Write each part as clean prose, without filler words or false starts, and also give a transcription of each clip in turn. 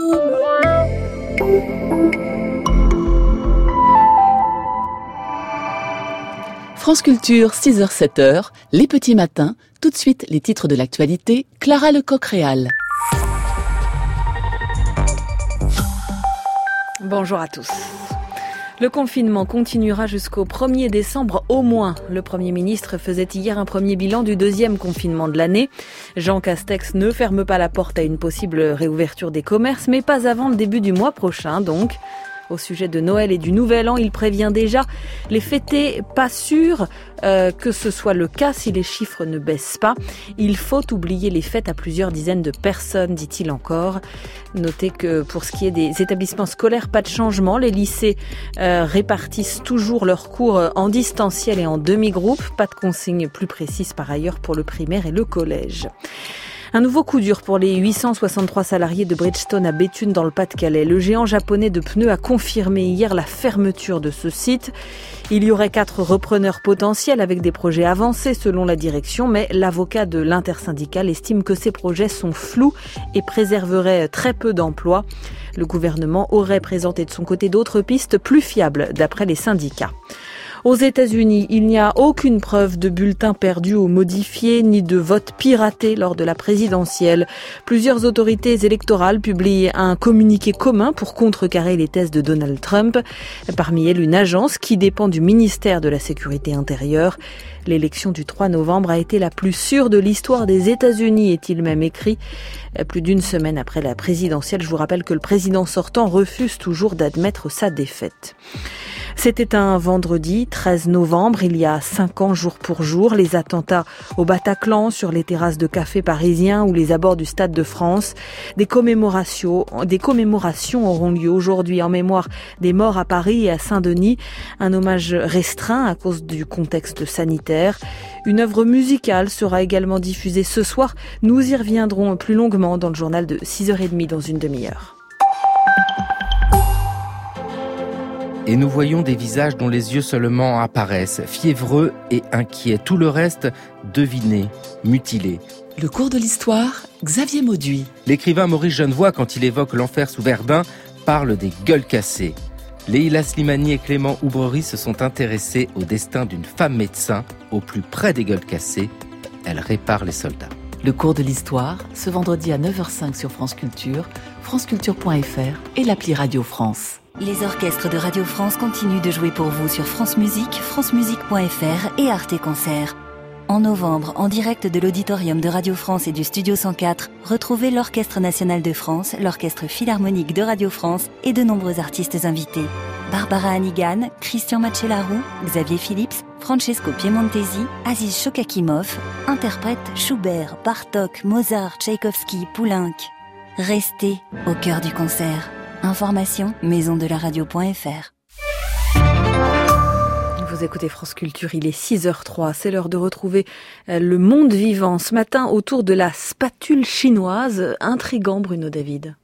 France Culture, 6h-7h, les petits matins. Tout de suite, les titres de l'actualité. Clara Lecoq-Réal. Bonjour à tous. Le confinement continuera jusqu'au 1er décembre au moins. Le Premier ministre faisait hier un premier bilan du deuxième confinement de l'année. Jean Castex ne ferme pas la porte à une possible réouverture des commerces, mais pas avant le début du mois prochain donc. Au sujet de Noël et du Nouvel An, il prévient déjà les fêtés, pas sûr que ce soit le cas si les chiffres ne baissent pas. Il faut oublier les fêtes à plusieurs dizaines de personnes, dit-il encore. Notez que pour ce qui est des établissements scolaires, pas de changement. Les lycées répartissent toujours leurs cours en distanciel et en demi-groupe. Pas de consignes plus précises par ailleurs pour le primaire et le collège. Un nouveau coup dur pour les 863 salariés de Bridgestone à Béthune dans le Pas-de-Calais. Le géant japonais de pneus a confirmé hier la fermeture de ce site. Il y aurait 4 repreneurs potentiels avec des projets avancés selon la direction, mais l'avocat de l'intersyndicale estime que ces projets sont flous et préserveraient très peu d'emplois. Le gouvernement aurait présenté de son côté d'autres pistes plus fiables d'après les syndicats. Aux États-Unis, il n'y a aucune preuve de bulletins perdus ou modifiés, ni de votes piratés lors de la présidentielle. Plusieurs autorités électorales publient un communiqué commun pour contrecarrer les thèses de Donald Trump. Parmi elles, une agence qui dépend du ministère de la Sécurité intérieure. L'élection du 3 novembre a été la plus sûre de l'histoire des États-Unis, est-il même écrit. Plus d'une semaine après la présidentielle, je vous rappelle que le président sortant refuse toujours d'admettre sa défaite. C'était un vendredi 13 novembre, il y a 5 ans jour pour jour, les attentats au Bataclan, sur les terrasses de cafés parisiens ou les abords du Stade de France. Des commémorations auront lieu aujourd'hui en mémoire des morts à Paris et à Saint-Denis. Un hommage restreint à cause du contexte sanitaire. Une œuvre musicale sera également diffusée ce soir. Nous y reviendrons plus longuement dans le journal de 6h30 dans une demi-heure. Et nous voyons des visages dont les yeux seulement apparaissent, fiévreux et inquiets. Tout le reste, deviné, mutilé. Le cours de l'histoire, Xavier Mauduit. L'écrivain Maurice Genevoix, quand il évoque l'enfer sous Verdun, parle des gueules cassées. Leïla Slimani et Clément Oubrerie se sont intéressés au destin d'une femme médecin. Au plus près des gueules cassées, elle répare les soldats. Le cours de l'histoire, ce vendredi à 9h05 sur France Culture, franceculture.fr et l'appli Radio France. Les orchestres de Radio France continuent de jouer pour vous sur France Musique, francemusique.fr et Arte Concert. En novembre, en direct de l'auditorium de Radio France et du Studio 104, retrouvez l'Orchestre National de France, l'Orchestre Philharmonique de Radio France et de nombreux artistes invités. Barbara Hannigan, Christian Macellaro, Xavier Phillips, Francesco Piemontesi, Aziz Shokakimov, interprètent Schubert, Bartók, Mozart, Tchaïkovski, Poulenc. Restez au cœur du concert. Information maisondelaradio.fr. Vous écoutez France Culture, il est 6h03, c'est l'heure de retrouver le monde vivant ce matin autour de la spatule chinoise. Intriguant, Bruno David.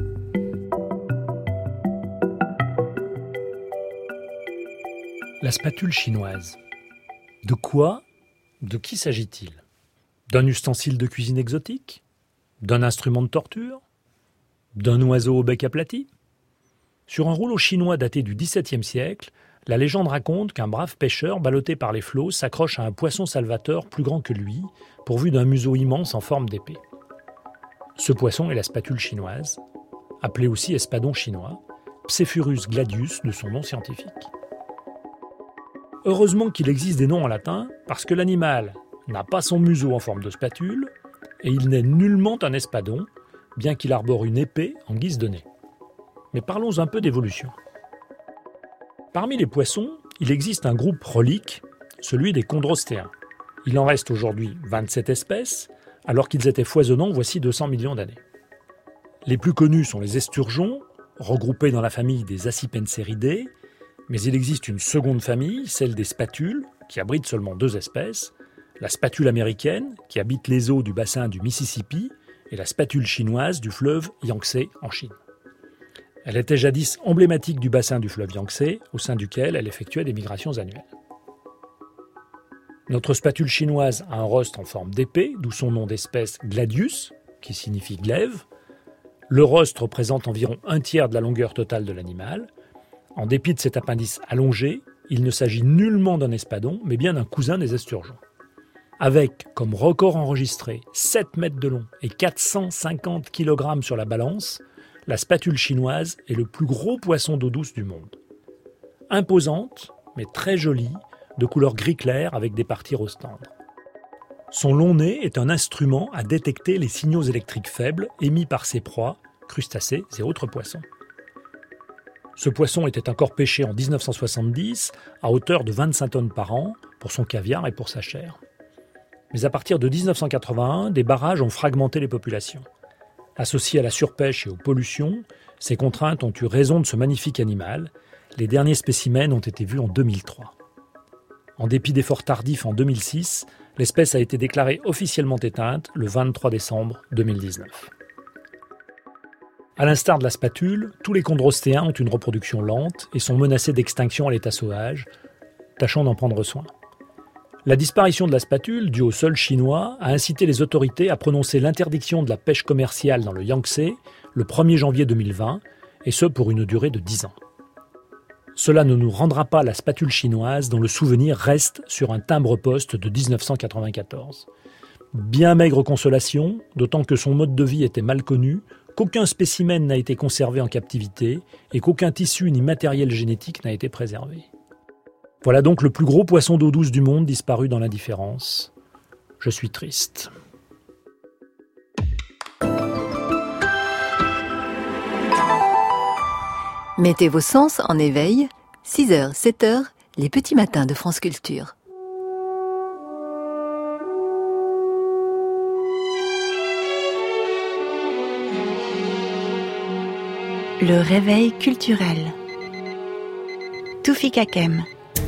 La spatule chinoise. De quoi, de qui s'agit-il ? D'un ustensile de cuisine exotique ? D'un instrument de torture ? D'un oiseau au bec aplati ? Sur un rouleau chinois daté du XVIIe siècle, la légende raconte qu'un brave pêcheur, ballotté par les flots, s'accroche à un poisson salvateur plus grand que lui, pourvu d'un museau immense en forme d'épée. Ce poisson est la spatule chinoise, appelée aussi espadon chinois, Psephurus gladius de son nom scientifique. Heureusement qu'il existe des noms en latin, parce que l'animal n'a pas son museau en forme de spatule, et il n'est nullement un espadon, bien qu'il arbore une épée en guise de nez. Mais parlons un peu d'évolution. Parmi les poissons, il existe un groupe relique, celui des chondrostéens. Il en reste aujourd'hui 27 espèces, alors qu'ils étaient foisonnants voici 200 millions d'années. Les plus connus sont les esturgeons, regroupés dans la famille des Accipenseridés, mais il existe une seconde famille, celle des spatules, qui abrite seulement 2 espèces, la spatule américaine, qui habite les eaux du bassin du Mississippi, et la spatule chinoise du fleuve Yangtze en Chine. Elle était jadis emblématique du bassin du fleuve Yangtze, au sein duquel elle effectuait des migrations annuelles. Notre spatule chinoise a un rostre en forme d'épée, d'où son nom d'espèce gladius, qui signifie glaive. Le rostre représente environ 1/3 de la longueur totale de l'animal. En dépit de cet appendice allongé, il ne s'agit nullement d'un espadon, mais bien d'un cousin des esturgeons. Avec, comme record enregistré, 7 mètres de long et 450 kg sur la balance, la spatule chinoise est le plus gros poisson d'eau douce du monde. Imposante, mais très jolie, de couleur gris clair avec des parties rose tendre. Son long nez est un instrument à détecter les signaux électriques faibles émis par ses proies, crustacés et autres poissons. Ce poisson était encore pêché en 1970 à hauteur de 25 tonnes par an pour son caviar et pour sa chair. Mais à partir de 1981, des barrages ont fragmenté les populations. Associées à la surpêche et aux pollutions, ces contraintes ont eu raison de ce magnifique animal. Les derniers spécimens ont été vus en 2003. En dépit d'efforts tardifs en 2006, l'espèce a été déclarée officiellement éteinte le 23 décembre 2019. À l'instar de la spatule, tous les chondrostéens ont une reproduction lente et sont menacés d'extinction à l'état sauvage. Tâchons d'en prendre soin. La disparition de la spatule, due au sol chinois, a incité les autorités à prononcer l'interdiction de la pêche commerciale dans le Yangtze le 1er janvier 2020, et ce pour une durée de 10 ans. Cela ne nous rendra pas la spatule chinoise dont le souvenir reste sur un timbre-poste de 1994. Bien maigre consolation, d'autant que son mode de vie était mal connu, qu'aucun spécimen n'a été conservé en captivité et qu'aucun tissu ni matériel génétique n'a été préservé. Voilà donc le plus gros poisson d'eau douce du monde disparu dans l'indifférence. Je suis triste. Mettez vos sens en éveil, 6h, 7h, les petits matins de France Culture. Le réveil culturel. Toufik Hakem.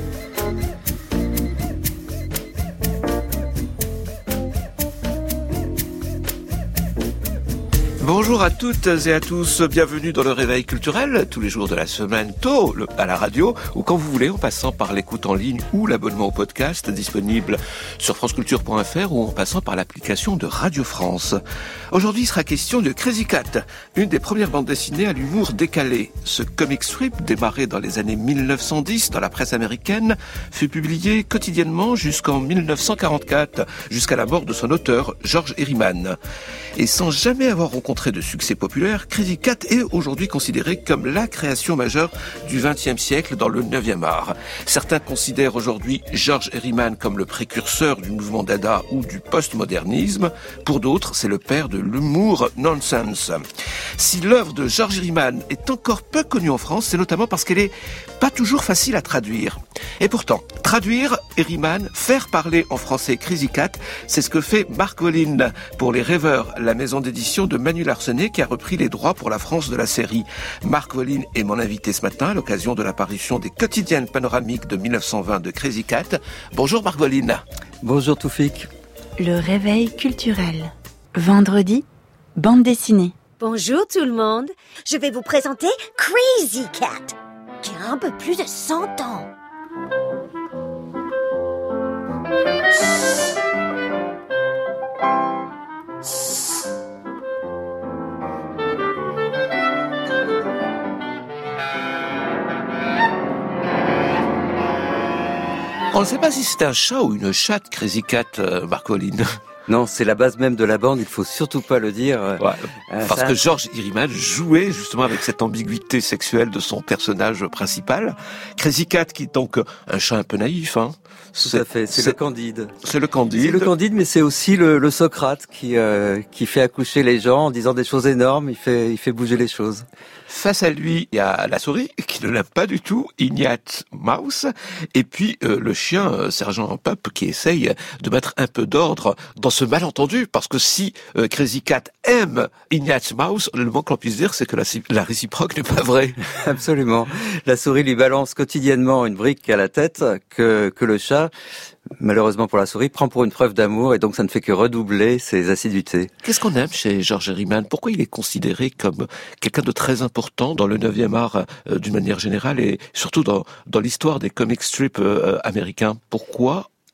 Bonjour à toutes et à tous, bienvenue dans le Réveil culturel, tous les jours de la semaine, tôt à la radio, ou quand vous voulez, en passant par l'écoute en ligne ou l'abonnement au podcast, disponible sur franceculture.fr ou en passant par l'application de Radio France. Aujourd'hui, il sera question de Crazy Cat, une des premières bandes dessinées à l'humour décalé. Ce comic strip, démarré dans les années 1910 dans la presse américaine, fut publié quotidiennement jusqu'en 1944, jusqu'à la mort de son auteur, George Herriman. Et sans jamais avoir rencontré de succès populaire, Crazy Cat est aujourd'hui considéré comme la création majeure du XXe siècle dans le 9e art. Certains considèrent aujourd'hui George Herriman comme le précurseur du mouvement Dada ou du postmodernisme. Pour d'autres, c'est le père de l'humour nonsense. Si l'œuvre de George Herriman est encore peu connue en France, c'est notamment parce qu'elle est pas toujours facile à traduire. Et pourtant, traduire Herriman, faire parler en français Crazy Cat, c'est ce que fait Marc Wolin pour Les Rêveurs, la maison d'édition de Manu Larsenet qui a repris les droits pour la France de la série. Marc Wolin est mon invité ce matin à l'occasion de l'apparition des quotidiennes panoramiques de 1920 de Crazy Cat. Bonjour Marc Wolin. Bonjour Toufik. Le réveil culturel. Vendredi, bande dessinée. Bonjour tout le monde, je vais vous présenter Crazy Cat, qui a un peu plus de 100 ans. On ne sait pas si c'est un chat ou une chatte, Crazy Cat, Marc Wolin. Non, c'est la base même de la bande, il faut surtout pas le dire. Ouais, parce que George Herriman jouait justement avec cette ambiguïté sexuelle de son personnage principal. Crazy Cat, qui est donc un chat un peu naïf, hein. Tout à fait, c'est le Candide. C'est le Candide. C'est le Candide, mais c'est aussi le Socrate qui fait accoucher les gens en disant des choses énormes, il fait bouger les choses. Face à lui, il y a la souris, qui ne l'aime pas du tout, Ignatz Mouse, et puis le chien, Sergent Pup, qui essaye de mettre un peu d'ordre dans ce malentendu, parce que si Crazy Cat aime Ignatz Mouse, le moins que l'on puisse dire, c'est que la réciproque n'est pas vraie. Absolument. La souris lui balance quotidiennement une brique à la tête que le chat, malheureusement pour la souris, prend pour une preuve d'amour, et donc ça ne fait que redoubler ses assiduités. Qu'est-ce qu'on aime chez George Herriman? Pourquoi il est considéré comme quelqu'un de très important dans le 9e art d'une manière générale et surtout dans l'histoire des comic strips américains? Pourquoi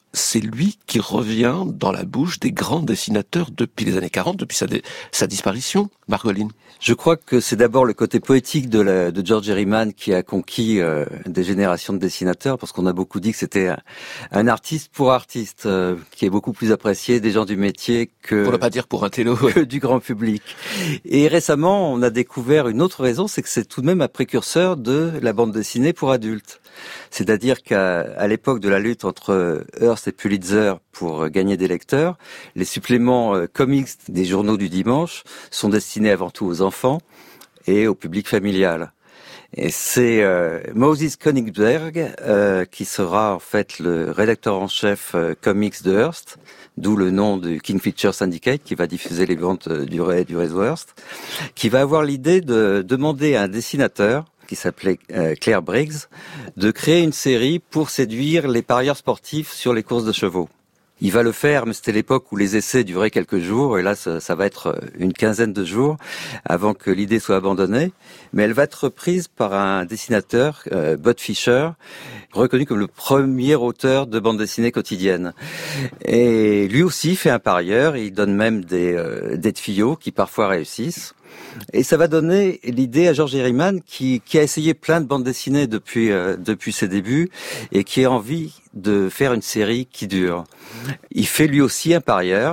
c'est lui qui revient dans la bouche des grands dessinateurs depuis les années 40, depuis sa disparition, Margolin. Je crois que c'est d'abord le côté poétique de George Herriman qui a conquis des générations de dessinateurs, parce qu'on a beaucoup dit que c'était un artiste pour artiste, qui est beaucoup plus apprécié des gens du métier que... Pour ne pas dire pour un télo. Que du grand public. Et récemment, on a découvert une autre raison, c'est que c'est tout de même un précurseur de la bande dessinée pour adultes. C'est-à-dire qu'à l'époque de la lutte entre Hearst et Pulitzer pour gagner des lecteurs, les suppléments comics des journaux du dimanche sont destinés avant tout aux enfants et au public familial. Et c'est Moses Königsberg qui sera en fait le rédacteur en chef comics de Hearst, d'où le nom du King Feature Syndicate qui va diffuser les ventes du réseau Hearst, qui va avoir l'idée de demander à un dessinateur qui s'appelait Claire Briggs, de créer une série pour séduire les parieurs sportifs sur les courses de chevaux. Il va le faire, mais c'était l'époque où les essais duraient quelques jours, et là ça va être une quinzaine de jours avant que l'idée soit abandonnée. Mais elle va être reprise par un dessinateur, Bud Fisher, reconnu comme le premier auteur de bande dessinée quotidienne. Et lui aussi fait un parieur, il donne même des tuyaux qui parfois réussissent. Et ça va donner l'idée à George Herriman qui a essayé plein de bandes dessinées depuis ses débuts et qui a envie de faire une série qui dure. Il fait lui aussi un parieur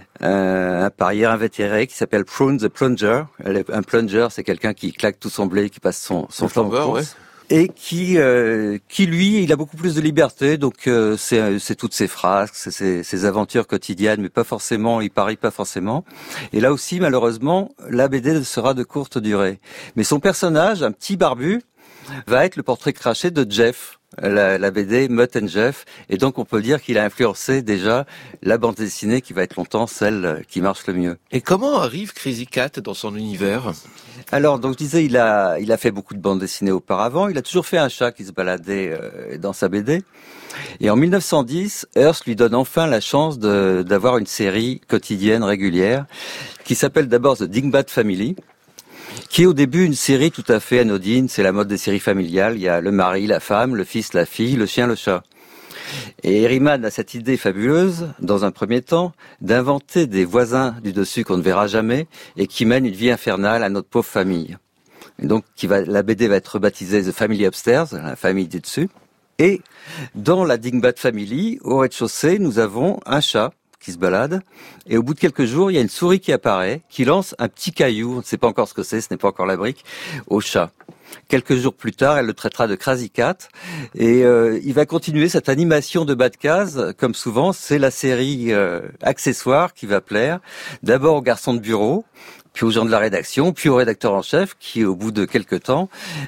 invétéré qui s'appelle Prune the Plunger. Un plunger, c'est quelqu'un qui claque tout son blé, qui passe son temps en course. Ouais. Et qui lui, il a beaucoup plus de liberté, donc c'est toutes ses phrases, ses aventures quotidiennes, mais pas forcément, il parie pas forcément. Et là aussi, malheureusement, la BD sera de courte durée. Mais son personnage, un petit barbu, va être le portrait craché de Jeff, la BD Mutt and Jeff, et donc on peut dire qu'il a influencé déjà la bande dessinée qui va être longtemps celle qui marche le mieux. Et comment arrive Crazy Cat dans son univers ? Alors, donc je disais, il a fait beaucoup de bandes dessinées auparavant. Il a toujours fait un chat qui se baladait dans sa BD. Et en 1910, Hearst lui donne enfin la chance d'avoir une série quotidienne régulière qui s'appelle d'abord The Dingbat Family, qui est au début une série tout à fait anodine. C'est la mode des séries familiales. Il y a le mari, la femme, le fils, la fille, le chien, le chat. Et Herriman a cette idée fabuleuse, dans un premier temps, d'inventer des voisins du dessus qu'on ne verra jamais et qui mènent une vie infernale à notre pauvre famille. Et donc, la BD va être baptisée The Family Upstairs, la famille du dessus. Et dans la Dingbat Family, au rez-de-chaussée, nous avons un chat qui se balade, et au bout de quelques jours, il y a une souris qui apparaît, qui lance un petit caillou, on ne sait pas encore ce que c'est, ce n'est pas encore la brique, au chat. Quelques jours plus tard, elle le traitera de Crazy Cat, et il va continuer cette animation de bas de case, comme souvent, c'est la série accessoire qui va plaire, d'abord aux garçons de bureau, puis aux gens de la rédaction, puis au rédacteur en chef, qui au bout de quelques temps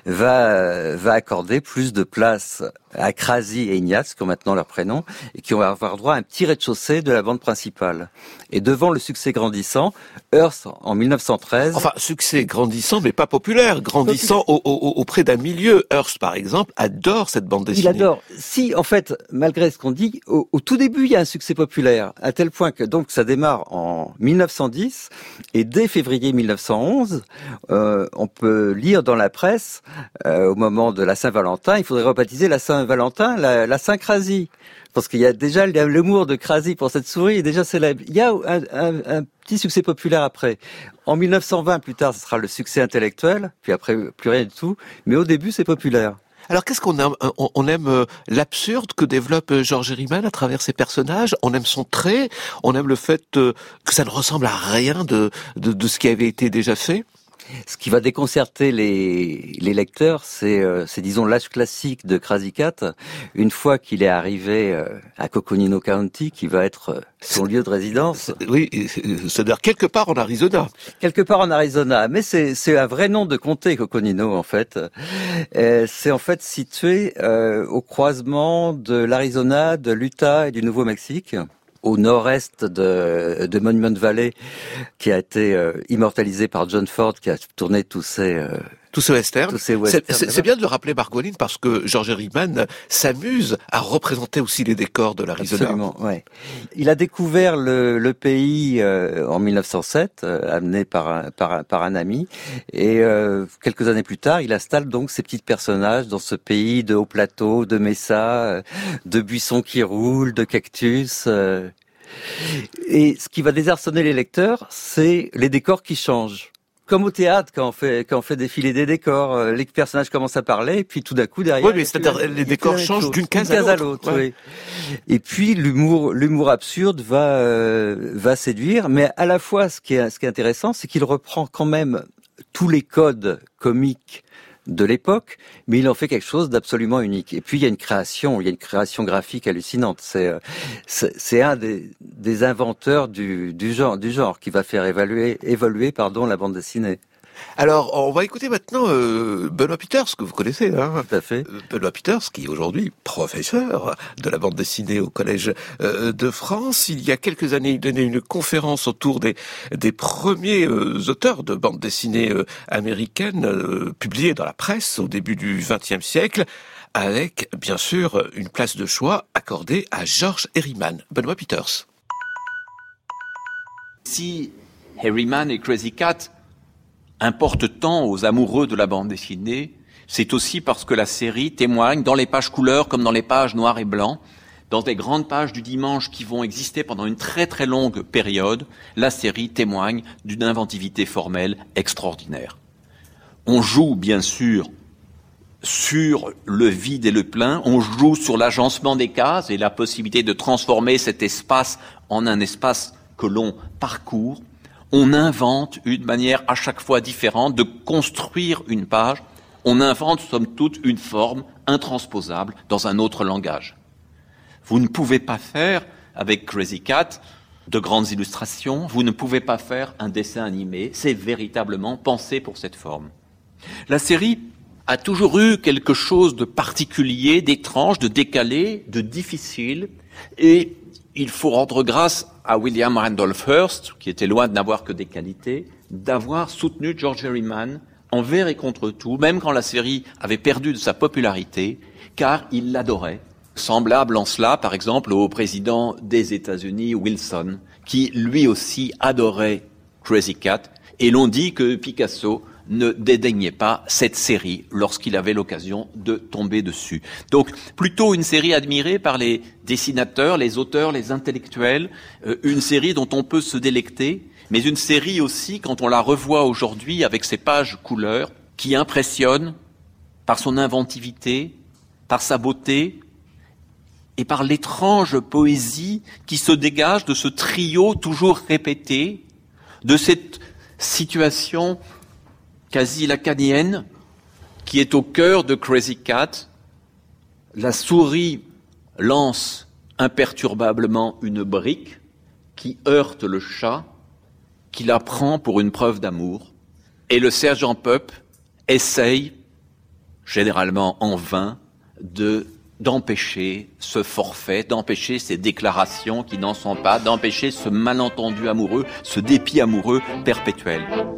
va accorder plus de place à Crazy et Ignatz, qui ont maintenant leur prénom, et qui vont avoir droit à un petit rez-de-chaussée de la bande principale. Et devant le succès grandissant, Hearst, en 1913... Enfin, succès grandissant, mais pas populaire, grandissant auprès d'un milieu. Hearst, par exemple, adore cette bande dessinée. Il adore. Si, en fait, malgré ce qu'on dit, au tout début, il y a un succès populaire, à tel point que donc ça démarre en 1910, et dès février 1911, on peut lire dans la presse, au moment de la Saint-Valentin, il faudrait rebaptiser la Saint-Valentin la Saint-Crazy. Parce qu'il y a déjà l'humour de Crazy pour cette souris est déjà célèbre. Il y a un petit succès populaire après. En 1920, plus tard, ce sera le succès intellectuel, puis après, plus rien du tout. Mais au début, c'est populaire. Alors, qu'est-ce qu'on aime ? On aime l'absurde que développe George Herriman à travers ses personnages. On aime son trait. On aime le fait que ça ne ressemble à rien de ce qui avait été déjà fait. Ce qui va déconcerter les lecteurs, c'est disons l'âge classique de Crazy Cat. Une fois qu'il est arrivé à Coconino County, qui va être son lieu de résidence. Oui, c'est-à-dire quelque part en Arizona. Quelque part en Arizona, mais c'est un vrai nom de comté, Coconino, en fait. C'est en fait situé au croisement de l'Arizona, de l'Utah et du Nouveau-Mexique, au nord-est de Monument Valley, qui a été immortalisé par John Ford, qui a tourné tous ses Tous ces westerns. C'est bien de le rappeler, Margolin, parce que Georges Herriman s'amuse à représenter aussi les décors de l'Arizona. Absolument, ouais. Il a découvert le pays en 1907, amené par un ami, et quelques années plus tard, il installe donc ces petits personnages dans ce pays de hauts plateaux, de messas, de buissons qui roulent, de cactus. Et ce qui va désarçonner les lecteurs, c'est les décors qui changent. Comme au théâtre, quand on fait défiler des décors, les personnages commencent à parler, et puis tout d'un coup derrière. Oui, mais c'est-à-dire les décors changent d'une case à l'autre. Ouais. Oui. Et puis l'humour absurde va séduire, mais à la fois ce qui est intéressant, c'est qu'il reprend quand même tous les codes comiques de l'époque, mais il en fait quelque chose d'absolument unique. Et puis il y a une création graphique hallucinante. C'est un des inventeurs du genre qui va faire évoluer la bande dessinée. Alors, on va écouter maintenant Benoît Peeters, que vous connaissez, hein. Tout à fait. Benoît Peeters, qui est aujourd'hui professeur de la bande dessinée au Collège de France. Il y a quelques années, il donnait une conférence autour des premiers auteurs de bande dessinée américaine publiés dans la presse au début du XXe siècle, avec, bien sûr, une place de choix accordée à Georges Herriman. Benoît Peeters. Si Herriman et Krazy Kat importe tant aux amoureux de la bande dessinée, c'est aussi parce que la série témoigne, dans les pages couleurs comme dans les pages noires et blancs, dans des grandes pages du dimanche qui vont exister pendant une très très longue période, la série témoigne d'une inventivité formelle extraordinaire. On joue bien sûr sur le vide et le plein, on joue sur l'agencement des cases et la possibilité de transformer cet espace en un espace que l'on parcourt. On invente une manière à chaque fois différente de construire une page. On invente, somme toute, une forme intransposable dans un autre langage. Vous ne pouvez pas faire, avec Krazy Kat, de grandes illustrations. Vous ne pouvez pas faire un dessin animé. C'est véritablement pensé pour cette forme. La série a toujours eu quelque chose de particulier, d'étrange, de décalé, de difficile. Et il faut rendre grâce à William Randolph Hearst, qui était loin de n'avoir que des qualités, d'avoir soutenu George Herriman envers et contre tout, même quand la série avait perdu de sa popularité, car il l'adorait. Semblable en cela, par exemple, au président des États-Unis, Wilson, qui lui aussi adorait Krazy Kat, et l'on dit que Picasso ne dédaignait pas cette série lorsqu'il avait l'occasion de tomber dessus. Donc, plutôt une série admirée par les dessinateurs, les auteurs, les intellectuels, une série dont on peut se délecter, mais une série aussi, quand on la revoit aujourd'hui avec ses pages couleurs, qui impressionne par son inventivité, par sa beauté, et par l'étrange poésie qui se dégage de ce trio toujours répété, de cette situation quasi lacanienne qui est au cœur de Krazy Kat. La souris lance imperturbablement une brique qui heurte le chat, qui la prend pour une preuve d'amour, et le sergent Pup essaye, généralement en vain, d'empêcher ce forfait, d'empêcher ces déclarations qui n'en sont pas, d'empêcher ce malentendu amoureux, ce dépit amoureux perpétuel.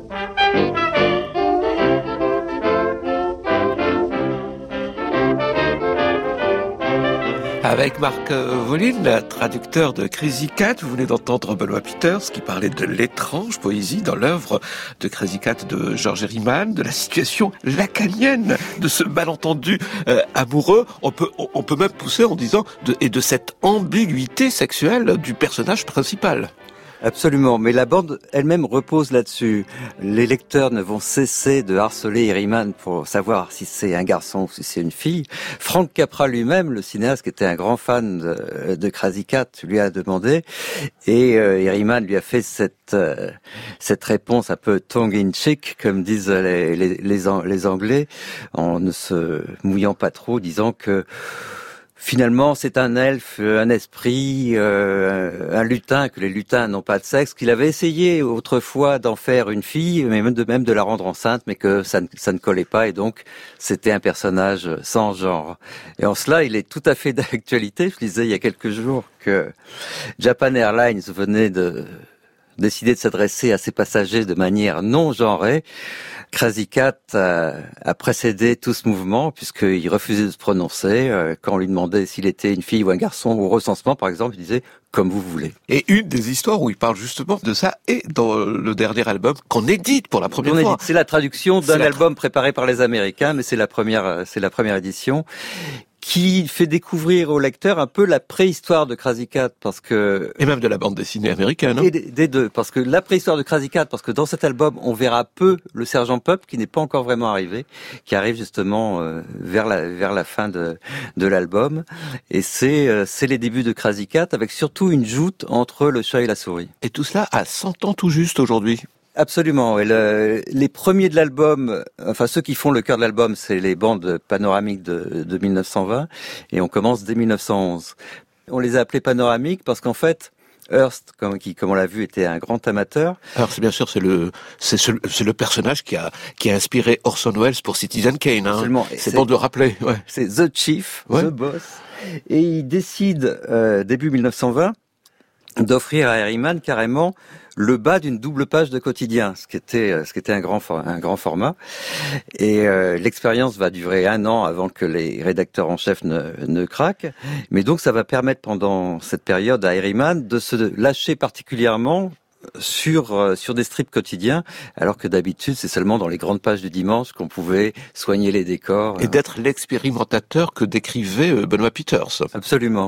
Avec Marc Volin, traducteur de Krazy Kat, vous venez d'entendre Benoît Peeters qui parlait de l'étrange poésie dans l'œuvre de Krazy Kat de Georges Herriman, de la situation lacanienne de ce malentendu amoureux. On peut même pousser en disant de cette ambiguïté sexuelle du personnage principal. Absolument, mais la bande elle-même repose là-dessus. Les lecteurs ne vont cesser de harceler Herriman pour savoir si c'est un garçon ou si c'est une fille. Frank Capra lui-même, le cinéaste qui était un grand fan de Krazy Kat, lui a demandé, et Herriman lui a fait cette réponse un peu tongue-in-cheek, comme disent les Anglais, en ne se mouillant pas trop, disant que finalement, c'est un elfe, un esprit, un lutin, que les lutins n'ont pas de sexe, qu'il avait essayé autrefois d'en faire une fille, mais même de la rendre enceinte, mais que ça ne collait pas, et donc c'était un personnage sans genre. Et en cela, il est tout à fait d'actualité. Je disais il y a quelques jours que Japan Airlines venait de décidé de s'adresser à ses passagers de manière non genrée, Krazy Kat a précédé tout ce mouvement puisqu'il refusait de se prononcer. Quand on lui demandait s'il était une fille ou un garçon, au recensement par exemple, il disait « comme vous voulez ». Et une des histoires où il parle justement de ça est dans le dernier album qu'on édite pour la première fois. C'est la traduction d'un album préparé par les Américains, mais c'est la première édition, qui fait découvrir au lecteur un peu la préhistoire de Krazy Kat, parce que... Et même de la bande dessinée américaine, hein. Et des deux, parce que la préhistoire de Krazy Kat, parce que dans cet album, on verra peu le sergent Pup, qui n'est pas encore vraiment arrivé, qui arrive justement vers la fin de l'album, et c'est les débuts de Krazy Kat, avec surtout une joute entre le chat et la souris. Et tout cela à 100 ans tout juste aujourd'hui. Absolument. Et les premiers de l'album, enfin ceux qui font le cœur de l'album, c'est les bandes panoramiques de 1920, et on commence dès 1911. On les a appelés panoramiques parce qu'en fait, Hearst, comme on l'a vu, était un grand amateur. Alors c'est bien sûr c'est le personnage qui a inspiré Orson Welles pour Citizen Kane. Hein. C'est bon de le rappeler. Ouais. C'est The Chief, The Boss, et il décide début 1920 d'offrir à Herriman carrément le bas d'une double page de quotidien, ce qui était un grand format. Et l'expérience va durer 1 an avant que les rédacteurs en chef ne craquent. Mais donc ça va permettre pendant cette période à Herriman de se lâcher particulièrement sur des strips quotidiens, alors que d'habitude c'est seulement dans les grandes pages du dimanche qu'on pouvait soigner les décors. Et d'être l'expérimentateur que décrivait Benoît Peters. Absolument.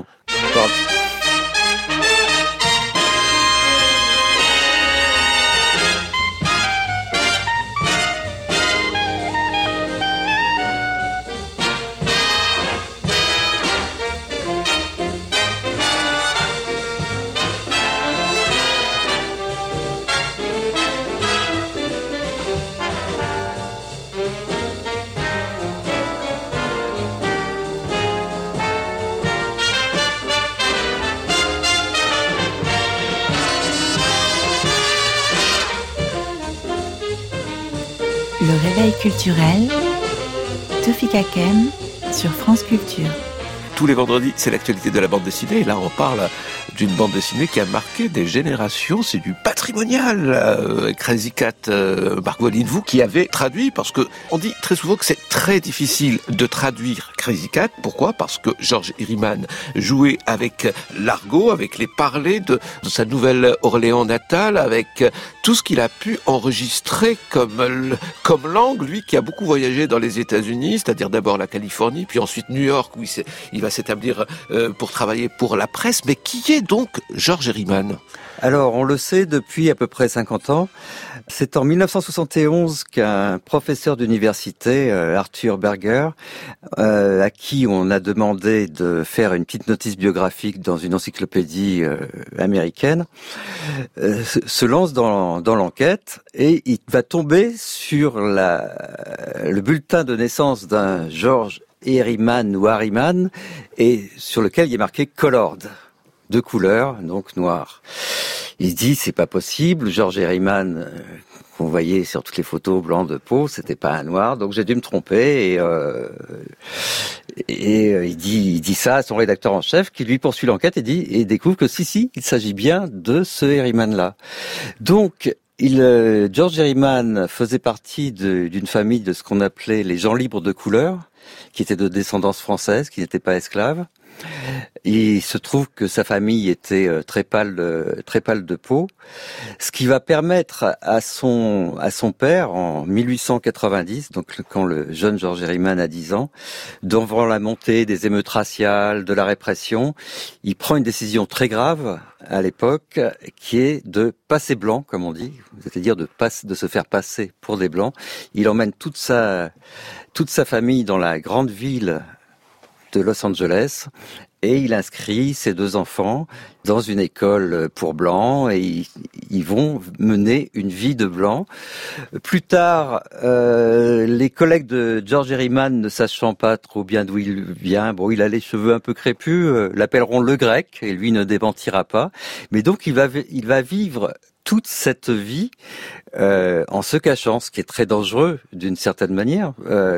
Le réveil culturel, Tofik Hakem sur France Culture. Tous les vendredis, c'est l'actualité de la bande dessinée. Et là, on parle d'une bande dessinée qui a marqué des générations. C'est du patrimonial. Krazy Kat, Marc Voiline, vous qui avez traduit, parce que on dit très souvent que c'est très difficile de traduire Krazy Kat. Pourquoi ? Parce que Georges Herriman jouait avec l'argot, avec les parlers de sa Nouvelle-Orléans natale, avec tout ce qu'il a pu enregistrer comme langue, lui qui a beaucoup voyagé dans les États-Unis, c'est-à-dire d'abord la Californie, puis ensuite New York, où il va s'établir pour travailler pour la presse. Mais qui est donc Georges Herriman ? Alors, on le sait depuis à peu près 50 ans. C'est en 1971 qu'un professeur d'université, Arthur Berger, à qui on a demandé de faire une petite notice biographique dans une encyclopédie américaine, se lance dans l'enquête et il va tomber sur le bulletin de naissance d'un Georges Herriman ou Harriman, et sur lequel il est marqué colored, de couleur, donc noir. Il se dit, c'est pas possible, Georges Herriman, qu'on voyait sur toutes les photos blanc de peau, c'était pas un noir, donc j'ai dû me tromper, et il dit ça à son rédacteur en chef, qui lui poursuit l'enquête et découvre que si, il s'agit bien de ce Herriman-là. Donc, Georges Herriman faisait partie d'une famille de ce qu'on appelait les gens libres de couleur, qui étaient de descendance française, qui n'étaient pas esclaves. Il se trouve que sa famille était très pâle de peau, ce qui va permettre à son père, en 1890, donc quand le jeune Georges Herriman a 10 ans, devant la montée des émeutes raciales, de la répression, il prend une décision très grave à l'époque, qui est de passer blanc, comme on dit, c'est-à-dire de se faire passer pour des blancs. Il emmène toute sa famille dans la grande ville de Los Angeles, et il inscrit ses 2 enfants dans une école pour blancs, et ils vont mener une vie de blancs. Plus tard, les collègues de Georges Herriman, ne sachant pas trop bien d'où il vient, il a les cheveux un peu crépus, l'appelleront le grec, et lui ne démentira pas. Mais donc il va vivre toute cette vie en se cachant, ce qui est très dangereux d'une certaine manière.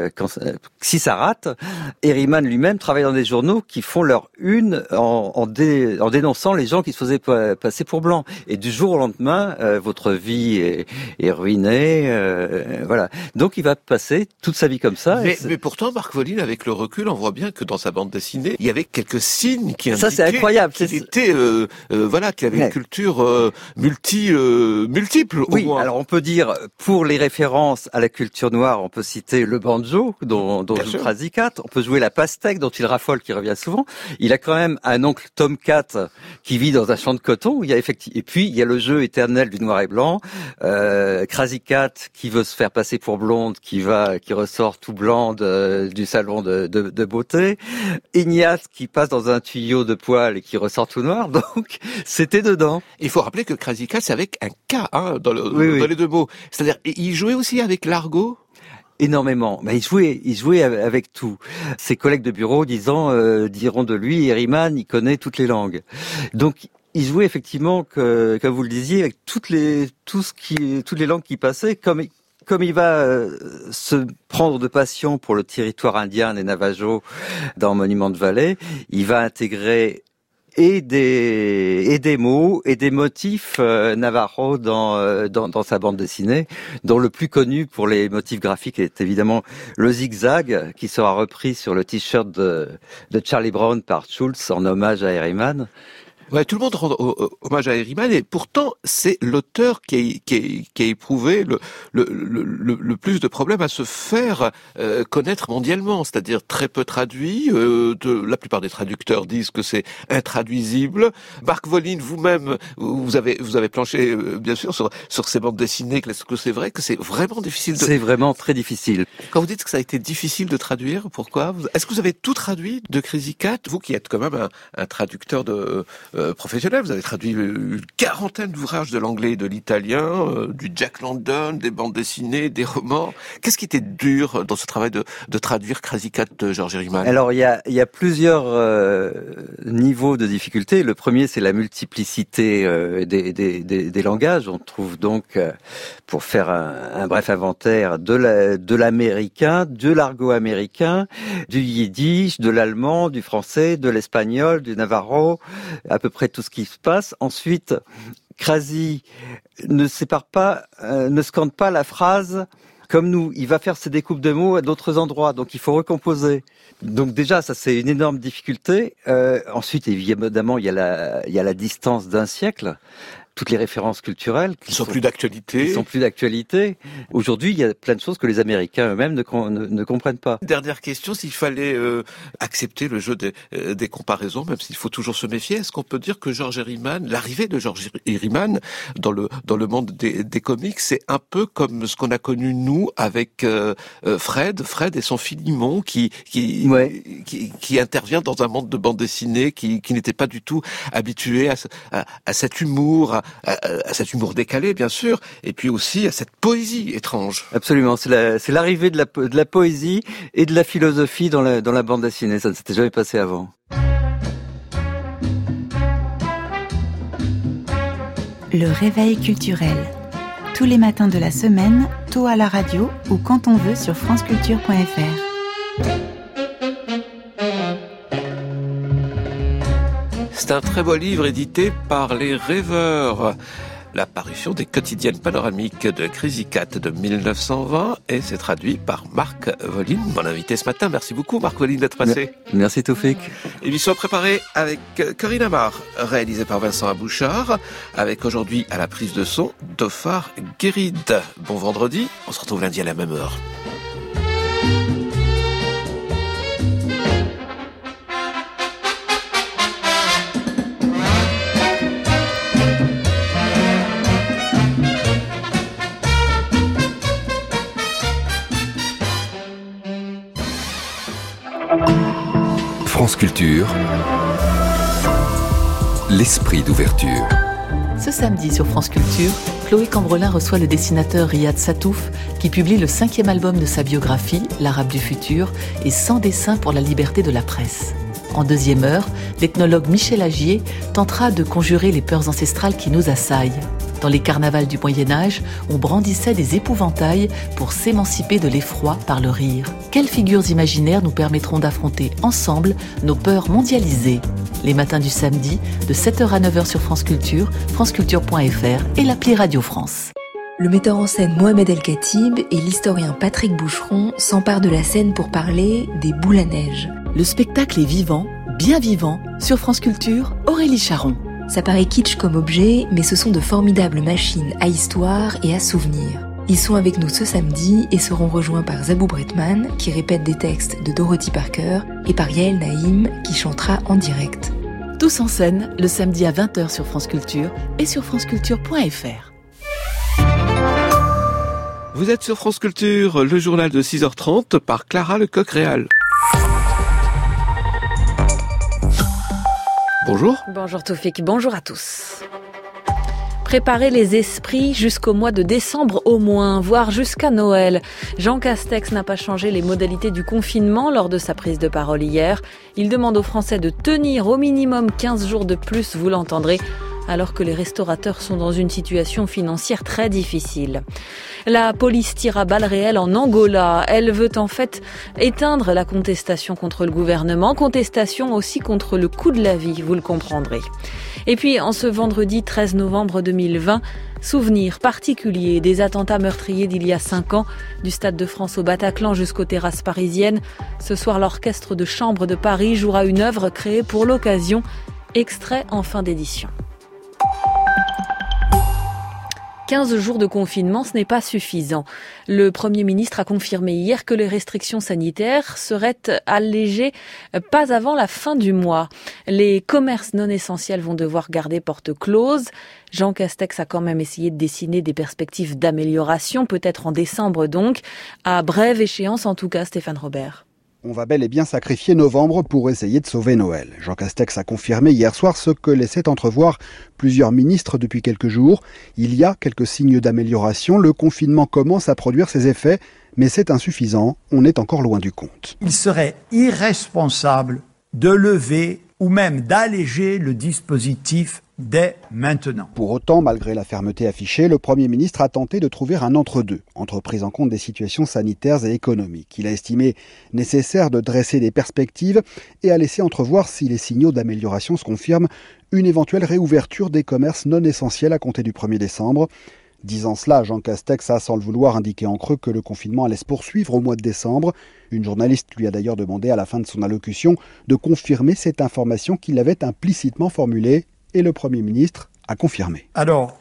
Si ça rate, Herriman lui-même travaille dans des journaux qui font leur une en dénonçant les gens qui se faisaient passer pour blancs. Et du jour au lendemain, votre vie est ruinée. Voilà. Donc il va passer toute sa vie comme ça. Mais pourtant, Marc Voline, avec le recul, on voit bien que dans sa bande dessinée, il y avait quelques signes qui indiquaient ça, c'est incroyable. qu'il était, qu'il avait une culture multiple. Oui, au moins. alors on peut dire, pour les références à la culture noire, on peut citer le banjo, dont joue Krazy Kat. On peut jouer la pastèque, dont il raffole, qui revient souvent. Il a quand même un oncle Tomcat qui vit dans un champ de coton. Et puis, il y a le jeu éternel du noir et blanc. Krazy Kat qui veut se faire passer pour blonde, qui ressort tout blanc du salon de beauté. Ignace qui passe dans un tuyau de poêle et qui ressort tout noir. Donc, c'était dedans. Il faut rappeler que Krazy Kat, c'est avec un K, dans les deux mots. C'est-à-dire, il jouait aussi avec l'argot? Énormément. Mais il jouait avec tout. Ses collègues de bureau diront de lui, Herriman, il connaît toutes les langues. Donc, il jouait effectivement, comme vous le disiez, avec toutes les langues qui passaient, comme il va se prendre de passion pour le territoire indien des Navajos dans Monument de Vallée, il va intégrer et des mots et des motifs Navajo dans sa bande dessinée, dont le plus connu pour les motifs graphiques est évidemment le zigzag, qui sera repris sur le t-shirt de Charlie Brown par Schulz en hommage à Herriman. Ouais, tout le monde rend hommage à Herriman, et pourtant c'est l'auteur qui a éprouvé le plus de problèmes à se faire connaître mondialement, c'est-à-dire très peu traduit. La plupart des traducteurs disent que c'est intraduisible. Marc Voline, vous-même, vous avez planché bien sûr sur ces bandes dessinées. Est-ce que c'est vrai que c'est vraiment difficile C'est vraiment très difficile. Quand vous dites que ça a été difficile de traduire, pourquoi? Est-ce que vous avez tout traduit de Krazy Kat, vous qui êtes quand même un traducteur professionnel? Vous avez traduit une quarantaine d'ouvrages de l'anglais et de l'italien, du Jack London, des bandes dessinées, des romans. Qu'est-ce qui était dur dans ce travail de traduire Krazy Kat de Georges Herriman? Alors il y a plusieurs niveaux de difficulté. Le premier, c'est la multiplicité des langages. On trouve donc, pour faire un bref inventaire, de l'américain, de l'argot américain, du yiddish, de l'allemand, du français, de l'espagnol, du navarro, à peu près tout ce qui se passe. Ensuite, Krazy ne scande pas la phrase comme nous. Il va faire ses découpes de mots à d'autres endroits, donc il faut recomposer. Donc déjà, ça c'est une énorme difficulté. Ensuite, évidemment, il y a la distance d'un siècle. Toutes les références culturelles qui sont plus d'actualité. Aujourd'hui, il y a plein de choses que les Américains eux-mêmes ne comprennent pas. Dernière question, s'il fallait accepter le jeu des comparaisons, même s'il faut toujours se méfier, est-ce qu'on peut dire que l'arrivée de Georges Herriman dans le monde des comics, c'est un peu comme ce qu'on a connu nous avec Fred et son Philimon qui intervient dans un monde de bande dessinée qui n'était pas du tout habitué à cet humour, à cet humour décalé, bien sûr, et puis aussi à cette poésie étrange. Absolument, c'est l'arrivée de la poésie et de la philosophie dans la bande dessinée. Ça ne s'était jamais passé avant. Le réveil culturel. Tous les matins de la semaine, tôt à la radio ou quand on veut sur franceculture.fr. C'est un très beau livre édité par Les Rêveurs. La parution des quotidiennes panoramiques de Krazy Kat de 1920, et c'est traduit par Marc Voline, mon invité ce matin. Merci beaucoup Marc Voline d'être passé. Merci Toufik. Émission préparée avec Corinne Amar, réalisée par Vincent Abouchard, avec aujourd'hui à la prise de son Dhofar Guérid. Bon vendredi, on se retrouve lundi à la même heure. France Culture, l'esprit d'ouverture. Ce samedi sur France Culture, Chloé Cambrelin reçoit le dessinateur Riyad Satouf qui publie le 5e album de sa biographie, L'Arabe du futur, et 100 dessins pour la liberté de la presse. En deuxième heure, l'ethnologue Michel Agier tentera de conjurer les peurs ancestrales qui nous assaillent. Dans les carnavals du Moyen-Âge, on brandissait des épouvantails pour s'émanciper de l'effroi par le rire. Quelles figures imaginaires nous permettront d'affronter ensemble nos peurs mondialisées? Les matins du samedi, de 7h à 9h sur France Culture, franceculture.fr et l'appli Radio France. Le metteur en scène Mohamed El Khatib et l'historien Patrick Boucheron s'emparent de la scène pour parler des boules à neige. Le spectacle est vivant, bien vivant, sur France Culture, Aurélie Charon. Ça paraît kitsch comme objet, mais ce sont de formidables machines à histoire et à souvenirs. Ils sont avec nous ce samedi et seront rejoints par Zabou Bretman, qui répète des textes de Dorothy Parker, et par Yael Naïm, qui chantera en direct. Tous en scène, le samedi à 20h sur France Culture et sur franceculture.fr. Vous êtes sur France Culture, le journal de 6h30 par Clara Lecoq-Réal. Bonjour. Bonjour Toufik, bonjour à tous. Préparer les esprits jusqu'au mois de décembre au moins, voire jusqu'à Noël. Jean Castex n'a pas changé les modalités du confinement lors de sa prise de parole hier. Il demande aux Français de tenir au minimum 15 jours de plus, vous l'entendrez, alors que les restaurateurs sont dans une situation financière très difficile. La police tire à balles réelles en Angola. Elle veut en fait éteindre la contestation contre le gouvernement, contestation aussi contre le coût de la vie, vous le comprendrez. Et puis, en ce vendredi 13 novembre 2020, souvenir particulier des attentats meurtriers d'il y a 5 ans, du Stade de France au Bataclan jusqu'aux terrasses parisiennes. Ce soir, l'Orchestre de Chambre de Paris jouera une œuvre créée pour l'occasion, extrait en fin d'édition. 15 jours de confinement, ce n'est pas suffisant. Le Premier ministre a confirmé hier que les restrictions sanitaires seraient allégées pas avant la fin du mois. Les commerces non essentiels vont devoir garder porte close. Jean Castex a quand même essayé de dessiner des perspectives d'amélioration, peut-être en décembre donc, à brève échéance en tout cas, Stéphane Robert. On va bel et bien sacrifier novembre pour essayer de sauver Noël. Jean Castex a confirmé hier soir ce que laissaient entrevoir plusieurs ministres depuis quelques jours. Il y a quelques signes d'amélioration. Le confinement commence à produire ses effets, mais c'est insuffisant. On est encore loin du compte. Il serait irresponsable de lever ou même d'alléger le dispositif dès maintenant. Pour autant, malgré la fermeté affichée, le Premier ministre a tenté de trouver un entre-deux, entre prise en compte des situations sanitaires et économiques. Il a estimé nécessaire de dresser des perspectives et a laissé entrevoir, si les signaux d'amélioration se confirment, une éventuelle réouverture des commerces non essentiels à compter du 1er décembre. Disant cela, Jean Castex a sans le vouloir indiqué en creux que le confinement allait se poursuivre au mois de décembre. Une journaliste lui a d'ailleurs demandé à la fin de son allocution de confirmer cette information qu'il avait implicitement formulée. Et le Premier ministre a confirmé. Alors,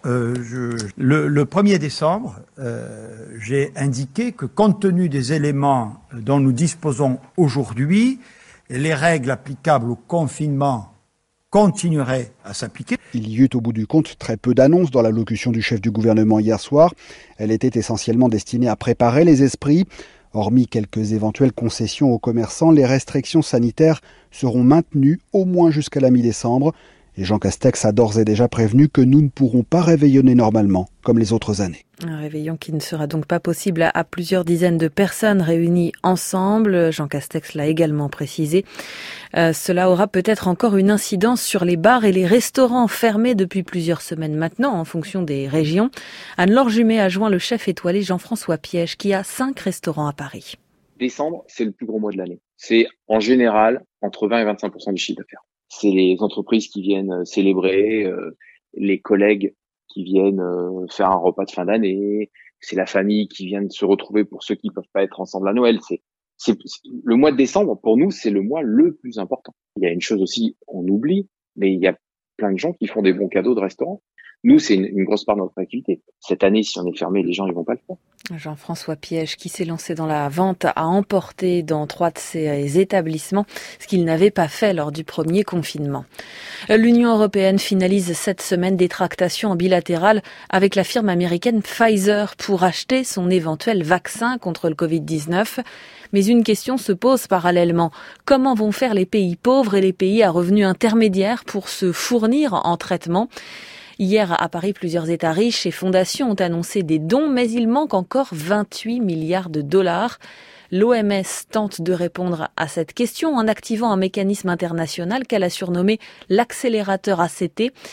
le 1er décembre, j'ai indiqué que compte tenu des éléments dont nous disposons aujourd'hui, les règles applicables au confinement continueraient à s'appliquer. Il y eut au bout du compte très peu d'annonces dans l'allocution du chef du gouvernement hier soir. Elle était essentiellement destinée à préparer les esprits. Hormis quelques éventuelles concessions aux commerçants, les restrictions sanitaires seront maintenues au moins jusqu'à la mi-décembre. Et Jean Castex a d'ores et déjà prévenu que nous ne pourrons pas réveillonner normalement, comme les autres années. Un réveillon qui ne sera donc pas possible à plusieurs dizaines de personnes réunies ensemble. Jean Castex l'a également précisé. Cela aura peut-être encore une incidence sur les bars et les restaurants fermés depuis plusieurs semaines maintenant, en fonction des régions. Anne-Laure Jumet a joint le chef étoilé Jean-François Piège, qui a 5 restaurants à Paris. Décembre, c'est le plus gros mois de l'année. C'est en général entre 20 et 25% du chiffre d'affaires. C'est les entreprises qui viennent célébrer, les collègues qui viennent faire un repas de fin d'année, c'est la famille qui vient de se retrouver pour ceux qui peuvent pas être ensemble à Noël. C'est le mois de décembre, pour nous, c'est le mois le plus important. Il y a une chose aussi, on oublie, mais il y a plein de gens qui font des bons cadeaux de restaurant. Nous, c'est une grosse part de notre activité. Cette année, si on est fermé, les gens ils vont pas le faire. Jean-François Piège, qui s'est lancé dans la vente, a emporté dans 3 de ses établissements ce qu'il n'avait pas fait lors du premier confinement. L'Union européenne finalise cette semaine des tractations en bilatéral avec la firme américaine Pfizer pour acheter son éventuel vaccin contre le Covid-19. Mais une question se pose parallèlement. Comment vont faire les pays pauvres et les pays à revenus intermédiaires pour se fournir en traitement ? Hier, à Paris, plusieurs États riches et fondations ont annoncé des dons, mais il manque encore 28 milliards de dollars. L'OMS tente de répondre à cette question en activant un mécanisme international qu'elle a surnommé l'accélérateur ACT.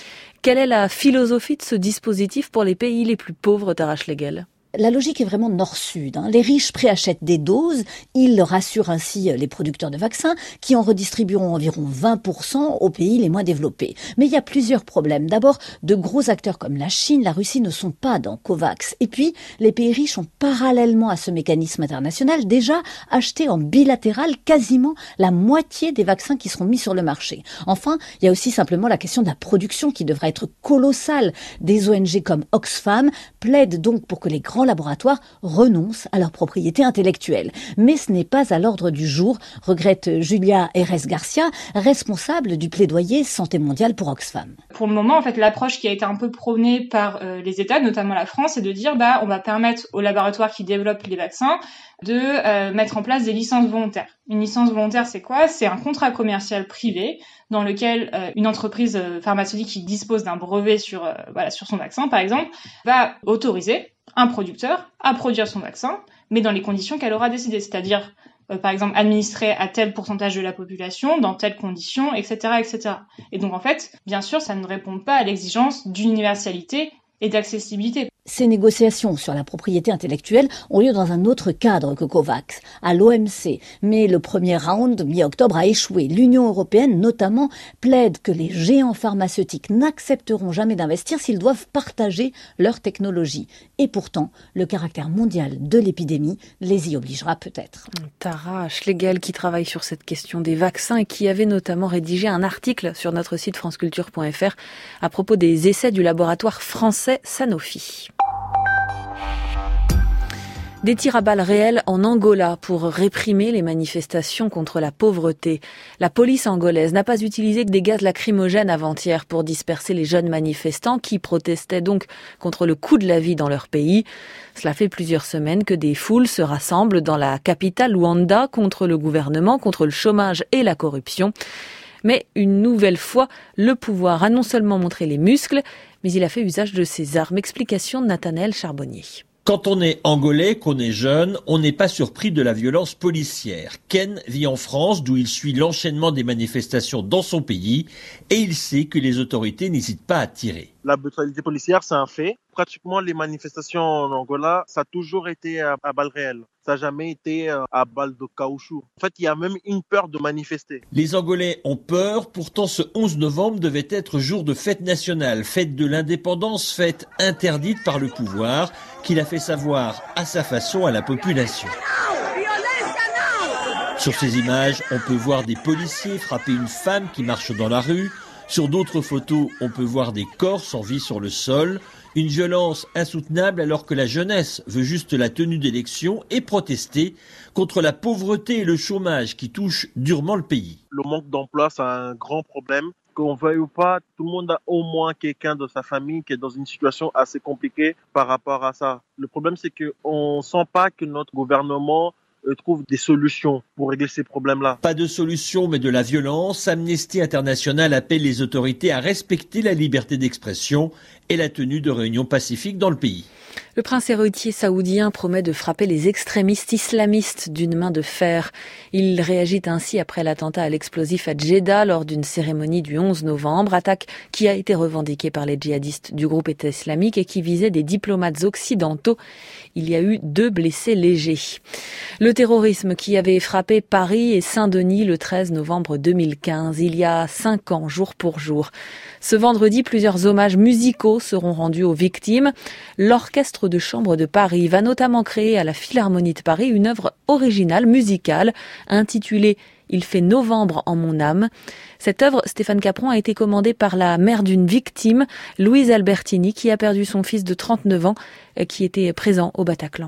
Quelle est la philosophie de ce dispositif pour les pays les plus pauvres, Tara Schlegel ? La logique est vraiment nord-sud. Les riches préachètent des doses, ils rassurent ainsi les producteurs de vaccins qui en redistribueront environ 20% aux pays les moins développés. Mais il y a plusieurs problèmes. D'abord, de gros acteurs comme la Chine, la Russie ne sont pas dans COVAX. Et puis, les pays riches ont parallèlement à ce mécanisme international déjà acheté en bilatéral quasiment la moitié des vaccins qui seront mis sur le marché. Enfin, il y a aussi simplement la question de la production qui devra être colossale. Des ONG comme Oxfam plaident donc pour que les grands laboratoires renoncent à leur propriété intellectuelle. Mais ce n'est pas à l'ordre du jour, regrette Julia Erez-Garcia, responsable du plaidoyer Santé mondiale pour Oxfam. Pour le moment, en fait, l'approche qui a été un peu prônée par les États, notamment la France, c'est de dire on va permettre aux laboratoires qui développent les vaccins de mettre en place des licences volontaires. Une licence volontaire, c'est quoi ? C'est un contrat commercial privé dans lequel une entreprise pharmaceutique qui dispose d'un brevet sur son vaccin, par exemple, va autoriser un producteur à produire son vaccin, mais dans les conditions qu'elle aura décidées, c'est-à-dire, par exemple, administré à tel pourcentage de la population, dans telles conditions, etc., etc. Et donc, en fait, bien sûr, ça ne répond pas à l'exigence d'universalité et d'accessibilité. Ces négociations sur la propriété intellectuelle ont lieu dans un autre cadre que COVAX, à l'OMC. Mais le premier round, mi-octobre, a échoué. L'Union européenne, notamment, plaide que les géants pharmaceutiques n'accepteront jamais d'investir s'ils doivent partager leur technologie. Et pourtant, le caractère mondial de l'épidémie les y obligera peut-être. Tara Schlegel, qui travaille sur cette question des vaccins et qui avait notamment rédigé un article sur notre site franceculture.fr à propos des essais du laboratoire français Sanofi. Des tirs à balles réels en Angola pour réprimer les manifestations contre la pauvreté. La police angolaise n'a pas utilisé que des gaz lacrymogènes avant-hier pour disperser les jeunes manifestants qui protestaient donc contre le coût de la vie dans leur pays. Cela fait plusieurs semaines que des foules se rassemblent dans la capitale Luanda contre le gouvernement, contre le chômage et la corruption. Mais une nouvelle fois, le pouvoir a non seulement montré les muscles, mais il a fait usage de ses armes. Explication de Nathanaël Charbonnier. Quand on est angolais, qu'on est jeune, on n'est pas surpris de la violence policière. Ken vit en France, d'où il suit l'enchaînement des manifestations dans son pays, et il sait que les autorités n'hésitent pas à tirer. La brutalité policière, c'est un fait. Pratiquement, les manifestations en Angola, ça a toujours été à balles réelles. Ça n'a jamais été à balles de caoutchouc. En fait, il y a même une peur de manifester. Les Angolais ont peur. Pourtant, ce 11 novembre devait être jour de fête nationale, fête de l'indépendance, fête interdite par le pouvoir, qu'il a fait savoir à sa façon à la population. Sur ces images, on peut voir des policiers frapper une femme qui marche dans la rue. Sur d'autres photos, on peut voir des corps sans vie sur le sol. Une violence insoutenable alors que la jeunesse veut juste la tenue d'élections et protester contre la pauvreté et le chômage qui touchent durement le pays. Le manque d'emploi, c'est un grand problème. Qu'on veuille ou pas, tout le monde a au moins quelqu'un de sa famille qui est dans une situation assez compliquée par rapport à ça. Le problème, c'est qu'on ne sent pas que notre gouvernement trouve des solutions pour régler ces problèmes-là. Pas de solution, mais de la violence. Amnesty International appelle les autorités à respecter la liberté d'expression et la tenue de réunions pacifiques dans le pays. Le prince héritier saoudien promet de frapper les extrémistes islamistes d'une main de fer. Il réagit ainsi après l'attentat à l'explosif à Jeddah lors d'une cérémonie du 11 novembre, attaque qui a été revendiquée par les djihadistes du groupe État islamique et qui visait des diplomates occidentaux. Il y a eu 2 blessés légers. Le terrorisme qui avait frappé Paris et Saint-Denis le 13 novembre 2015, il y a 5 ans, jour pour jour. Ce vendredi, plusieurs hommages musicaux seront rendus aux victimes. L'Orchestre de chambre de Paris va notamment créer à la Philharmonie de Paris une œuvre originale musicale intitulée « Il fait novembre en mon âme ». Cette œuvre, Stéphane Capron, a été commandée par la mère d'une victime, Louise Albertini, qui a perdu son fils de 39 ans, qui était présent au Bataclan.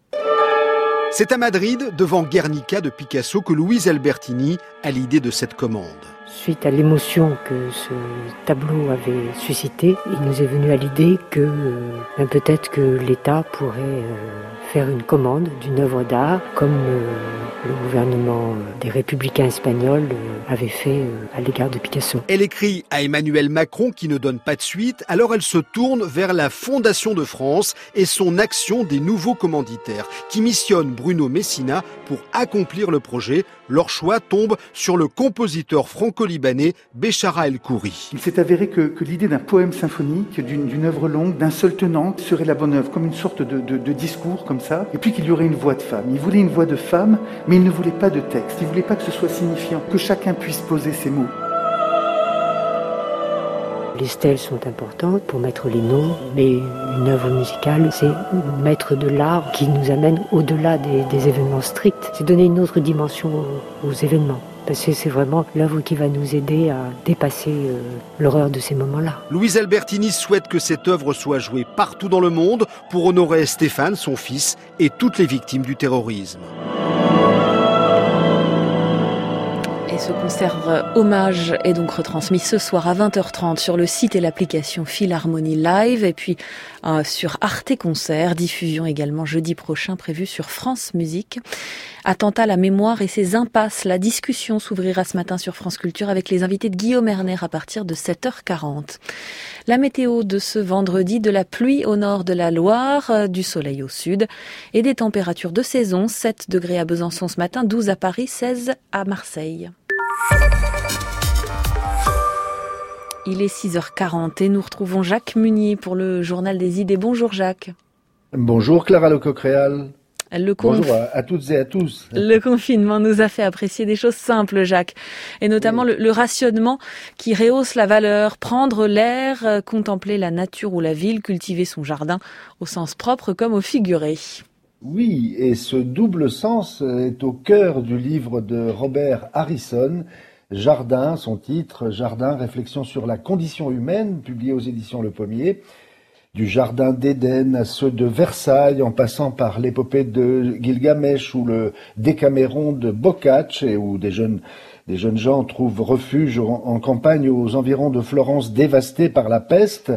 C'est à Madrid, devant Guernica de Picasso, que Louise Albertini a l'idée de cette commande. Suite à l'émotion que ce tableau avait suscité, il nous est venu à l'idée que peut-être que l'État pourrait faire une commande d'une œuvre d'art comme le gouvernement des Républicains espagnols avait fait à l'égard de Picasso. Elle écrit à Emmanuel Macron qui ne donne pas de suite, alors elle se tourne vers la Fondation de France et son action des nouveaux commanditaires qui missionne Bruno Messina pour accomplir le projet. Leur choix tombe sur le compositeur franco franco-libanais Béchara El-Khoury. Il s'est avéré que l'idée d'un poème symphonique, d'une œuvre longue, d'un seul tenant, serait la bonne œuvre, comme une sorte de discours comme ça, et puis qu'il y aurait une voix de femme. Il voulait une voix de femme, mais il ne voulait pas de texte, il voulait pas que ce soit signifiant, que chacun puisse poser ses mots. Les stèles sont importantes pour mettre les noms, mais une œuvre musicale, c'est mettre de l'art qui nous amène au-delà des événements stricts. C'est donner une autre dimension aux événements. Parce que c'est vraiment l'œuvre qui va nous aider à dépasser l'horreur de ces moments-là. Louise Albertini souhaite que cette œuvre soit jouée partout dans le monde pour honorer Stéphane, son fils, et toutes les victimes du terrorisme. Et ce concert hommage est donc retransmis ce soir à 20h30 sur le site et l'application Philharmonie Live et puis sur Arte Concert, diffusion également jeudi prochain prévue sur France Musique. Attentat à la mémoire et ses impasses, la discussion s'ouvrira ce matin sur France Culture avec les invités de Guillaume Erner à partir de 7h40. La météo de ce vendredi, de la pluie au nord de la Loire, du soleil au sud et des températures de saison, 7 degrés à Besançon ce matin, 12 à Paris, 16 à Marseille. Il est 6h40 et nous retrouvons Jacques Munier pour le Journal des idées. Bonjour Jacques. Bonjour Clara Lecoq-Réal. Bonjour à toutes et à tous. Le confinement nous a fait apprécier des choses simples, Jacques, et notamment le rationnement qui rehausse la valeur, prendre l'air, contempler la nature ou la ville, cultiver son jardin au sens propre comme au figuré. Oui, et ce double sens est au cœur du livre de Robert Harrison, Jardin, son titre, Jardin, réflexion sur la condition humaine, publié aux éditions Le Pommier. Du jardin d'Éden à ceux de Versailles, en passant par l'épopée de Gilgamesh ou le Décaméron de Boccace, et où des jeunes gens trouvent refuge en campagne aux environs de Florence dévastée par la peste.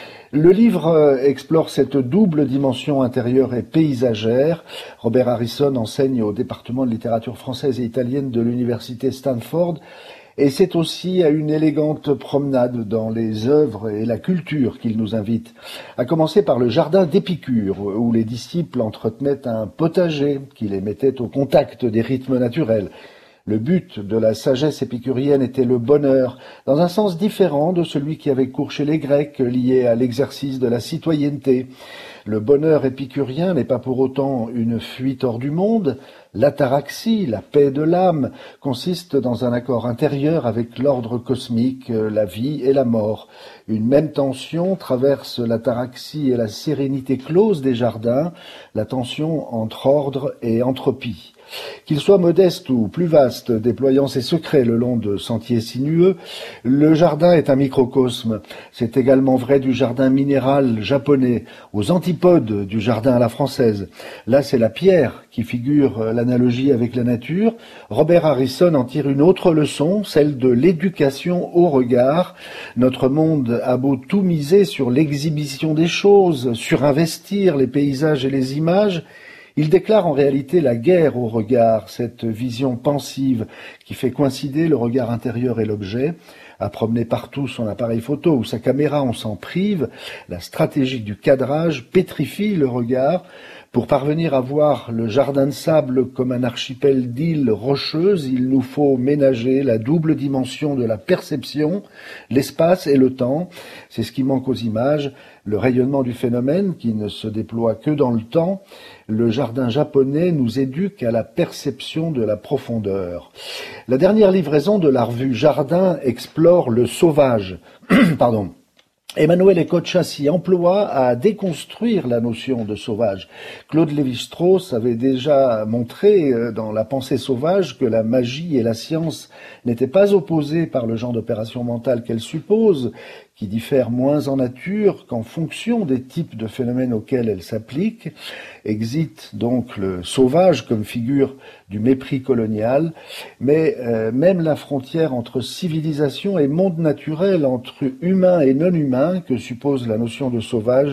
Le livre explore cette double dimension intérieure et paysagère. Robert Harrison enseigne au département de littérature française et italienne de l'université Stanford. Et c'est aussi à une élégante promenade dans les œuvres et la culture qu'il nous invite. À commencer par le jardin d'Épicure, où les disciples entretenaient un potager qui les mettait au contact des rythmes naturels. Le but de la sagesse épicurienne était le bonheur, dans un sens différent de celui qui avait cours chez les Grecs, lié à l'exercice de la citoyenneté. Le bonheur épicurien n'est pas pour autant une fuite hors du monde. L'ataraxie, la paix de l'âme, consiste dans un accord intérieur avec l'ordre cosmique, la vie et la mort. Une même tension traverse l'ataraxie et la sérénité close des jardins, la tension entre ordre et entropie. Qu'il soit modeste ou plus vaste, déployant ses secrets le long de sentiers sinueux, le jardin est un microcosme. C'est également vrai du jardin minéral japonais, aux antipodes du jardin à la française. Là, c'est la pierre qui figure l'analogie avec la nature. Robert Harrison en tire une autre leçon, celle de l'éducation au regard. Notre monde a beau tout miser sur l'exhibition des choses, surinvestir les paysages et les images, il déclare en réalité la guerre au regard, cette vision pensive qui fait coïncider le regard intérieur et l'objet. À promener partout son appareil photo ou sa caméra, on s'en prive. La stratégie du cadrage pétrifie le regard. Pour parvenir à voir le jardin de sable comme un archipel d'îles rocheuses, il nous faut ménager la double dimension de la perception, l'espace et le temps. C'est ce qui manque aux images, le rayonnement du phénomène qui ne se déploie que dans le temps. Le jardin japonais nous éduque à la perception de la profondeur. La dernière livraison de la revue Jardin explore le sauvage. Pardon. Emmanuel Ecocha s'y emploie à déconstruire la notion de sauvage. Claude Lévi-Strauss avait déjà montré dans La pensée sauvage que la magie et la science n'étaient pas opposées par le genre d'opération mentale qu'elles supposent, qui diffèrent moins en nature qu'en fonction des types de phénomènes auxquels elles s'appliquent. Existe donc le sauvage comme figure du mépris colonial, mais même la frontière entre civilisation et monde naturel, entre humain et non humain, que suppose la notion de sauvage,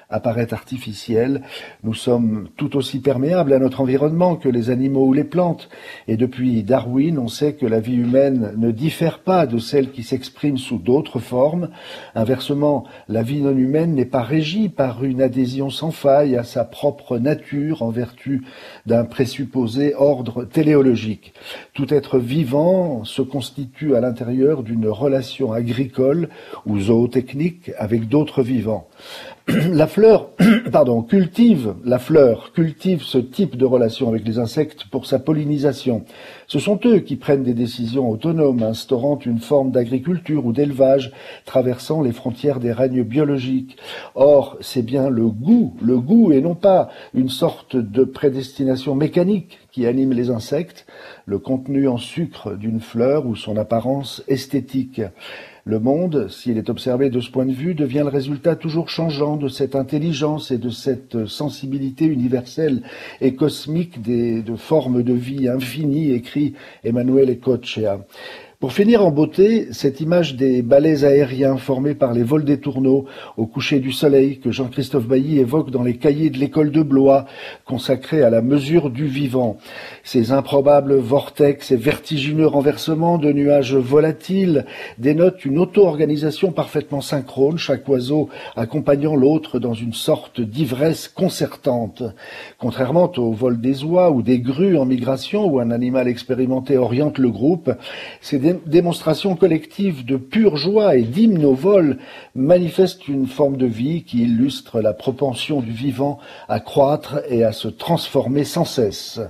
apparaît artificielle. Nous sommes tout aussi perméables à notre environnement que les animaux ou les plantes. Et depuis Darwin, on sait que la vie humaine ne diffère pas de celle qui s'exprime sous d'autres formes. Inversement, la vie non humaine n'est pas régie par une adhésion sans faille à sa propre nature en vertu d'un présupposé ordre téléologique. Tout être vivant se constitue à l'intérieur d'une relation agricole ou zootechnique avec d'autres vivants. La fleur cultive ce type de relation avec les insectes pour sa pollinisation. Ce sont eux qui prennent des décisions autonomes, instaurant une forme d'agriculture ou d'élevage, traversant les frontières des règnes biologiques. Or, c'est bien le goût et non pas une sorte de prédestination mécanique qui anime les insectes, le contenu en sucre d'une fleur ou son apparence esthétique. Le monde, s'il est observé de ce point de vue, devient le résultat toujours changeant de cette intelligence et de cette sensibilité universelle et cosmique de formes de vie infinies, écrit Emanuele Coccia. Pour finir en beauté, cette image des balais aériens formés par les vols des tourneaux au coucher du soleil que Jean-Christophe Bailly évoque dans les cahiers de l'école de Blois, consacrés à la mesure du vivant. Ces improbables vortex et vertigineux renversements de nuages volatiles dénotent une auto-organisation parfaitement synchrone, chaque oiseau accompagnant l'autre dans une sorte d'ivresse concertante. Contrairement au vol des oies ou des grues en migration où un animal expérimenté oriente le groupe, ces démonstrations collectives de pure joie et d'hymne au vol manifestent une forme de vie qui illustre la propension du vivant à croître et à se transformer sans cesse.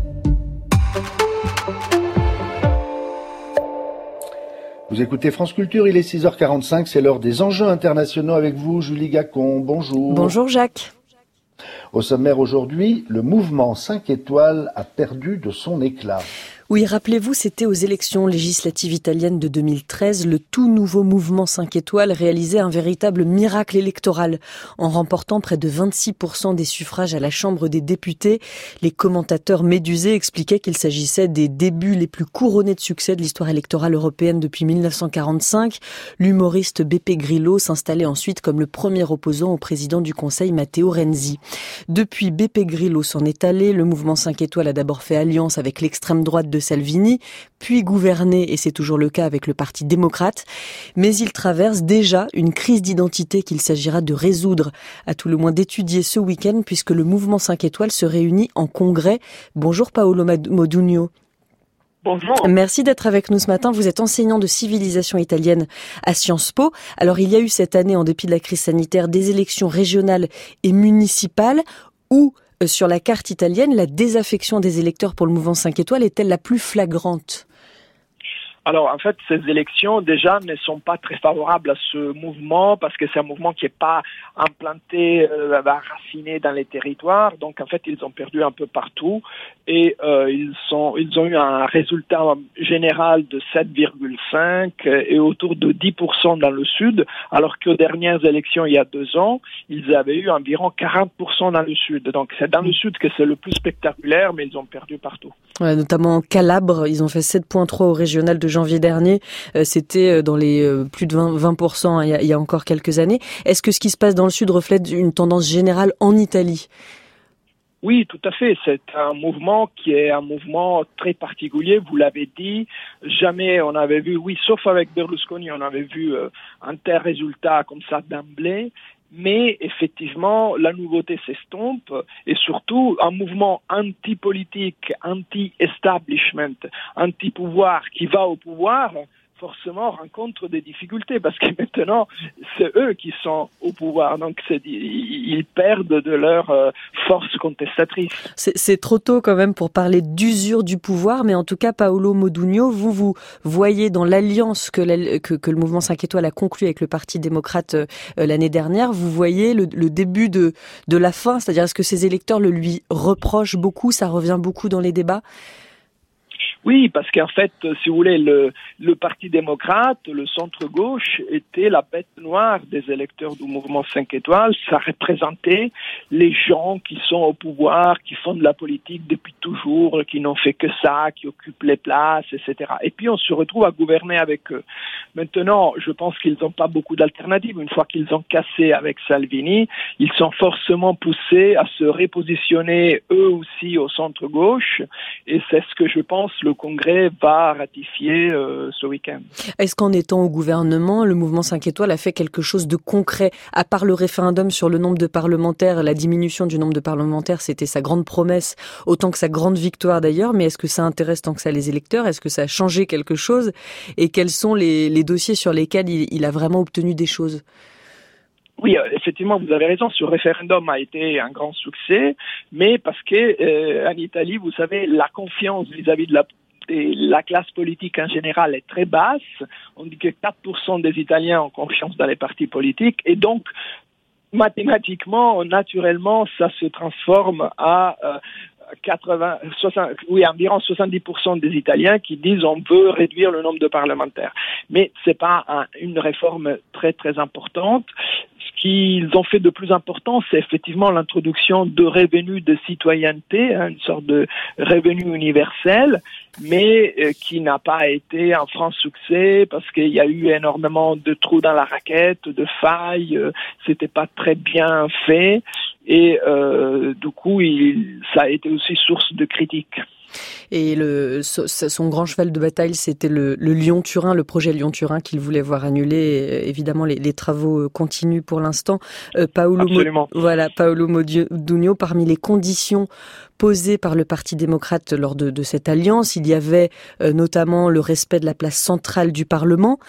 Vous écoutez France Culture, il est 6h45, c'est l'heure des enjeux internationaux avec vous, Julie Gacon. Bonjour. Bonjour Jacques. Au sommaire aujourd'hui, le mouvement 5 étoiles a perdu de son éclat. Oui, rappelez-vous, c'était aux élections législatives italiennes de 2013. Le tout nouveau mouvement 5 étoiles réalisait un véritable miracle électoral en remportant près de 26% des suffrages à la Chambre des députés. Les commentateurs médusés expliquaient qu'il s'agissait des débuts les plus couronnés de succès de l'histoire électorale européenne depuis 1945. L'humoriste Beppe Grillo s'installait ensuite comme le premier opposant au président du Conseil, Matteo Renzi. Depuis, Beppe Grillo s'en est allé. Le mouvement 5 étoiles a d'abord fait alliance avec l'extrême droite de Salvini, puis gouverné, et c'est toujours le cas avec le Parti démocrate, mais il traverse déjà une crise d'identité qu'il s'agira de résoudre, à tout le moins d'étudier ce week-end, puisque le mouvement 5 étoiles se réunit en congrès. Bonjour Paolo Modugno. Bonjour. Merci d'être avec nous ce matin. Vous êtes enseignant de civilisation italienne à Sciences Po. Alors il y a eu cette année, en dépit de la crise sanitaire, des élections régionales et municipales où sur la carte italienne, la désaffection des électeurs pour le mouvement 5 étoiles est-elle la plus flagrante ? Alors, en fait, ces élections, déjà, ne sont pas très favorables à ce mouvement parce que c'est un mouvement qui n'est pas implanté, raciné dans les territoires. Donc, en fait, ils ont perdu un peu partout et ils ont eu un résultat général de 7,5 et autour de 10% dans le sud, alors qu'aux dernières élections, il y a 2 ans, ils avaient eu environ 40% dans le sud. Donc, c'est dans le sud que c'est le plus spectaculaire, mais ils ont perdu partout. Ouais, notamment en Calabre, ils ont fait 7,3 au régional de janvier dernier. C'était dans les plus de 20% il y a encore quelques années. Est-ce que ce qui se passe dans le sud reflète une tendance générale en Italie ? Oui, tout à fait. C'est un mouvement qui est un mouvement très particulier. Vous l'avez dit. Jamais on avait vu, oui, sauf avec Berlusconi, on avait vu un tel résultat comme ça d'emblée. Mais effectivement, la nouveauté s'estompe et surtout un mouvement anti-politique, anti-establishment, anti-pouvoir qui va au pouvoir, forcément rencontre des difficultés parce que maintenant, c'est eux qui sont au pouvoir. Donc, ils perdent de leur force contestatrice. C'est trop tôt quand même pour parler d'usure du pouvoir, mais en tout cas, Paolo Modugno, vous voyez dans l'alliance que le mouvement 5 étoiles a conclue avec le Parti démocrate l'année dernière, vous voyez le début de la fin, c'est-à-dire est-ce que ces électeurs le lui reprochent beaucoup, ça revient beaucoup dans les débats ? Oui, parce qu'en fait, si vous voulez, le Parti démocrate, le centre-gauche, était la bête noire des électeurs du mouvement 5 étoiles. Ça représentait les gens qui sont au pouvoir, qui font de la politique depuis toujours, qui n'ont fait que ça, qui occupent les places, etc. Et puis on se retrouve à gouverner avec eux. Maintenant, je pense qu'ils n'ont pas beaucoup d'alternatives. Une fois qu'ils ont cassé avec Salvini, ils sont forcément poussés à se repositionner eux aussi au centre-gauche. Et c'est ce que je pense le Congrès va ratifier ce week-end. Est-ce qu'en étant au gouvernement, le mouvement 5 étoiles a fait quelque chose de concret? À part le référendum sur le nombre de parlementaires, la diminution du nombre de parlementaires, c'était sa grande promesse, autant que sa grande victoire d'ailleurs, mais est-ce que ça intéresse tant que ça les électeurs? Est-ce que ça a changé quelque chose? Et quels sont les dossiers sur lesquels il a vraiment obtenu des choses? Oui, effectivement, vous avez raison. Ce référendum a été un grand succès, mais parce que en Italie, vous savez, la confiance vis-à-vis de la classe politique en général est très basse. On dit que 4% des Italiens ont confiance dans les partis politiques, et donc mathématiquement, naturellement, ça se transforme à environ 70% des Italiens qui disent on veut réduire le nombre de parlementaires. Mais c'est pas une réforme très très importante. Ce qu'ils ont fait de plus important, c'est effectivement l'introduction de revenus de citoyenneté, une sorte de revenu universel, mais qui n'a pas été un franc succès parce qu'il y a eu énormément de trous dans la raquette, de failles, c'était pas très bien fait et du coup ça a été aussi source de critiques. Et son grand cheval de bataille, c'était le Lyon-Turin, le projet Lyon-Turin qu'il voulait voir annulé. Évidemment, les travaux continuent pour l'instant. Paolo Modugno, parmi les conditions posées par le Parti démocrate lors de cette alliance, il y avait notamment le respect de la place centrale du Parlement.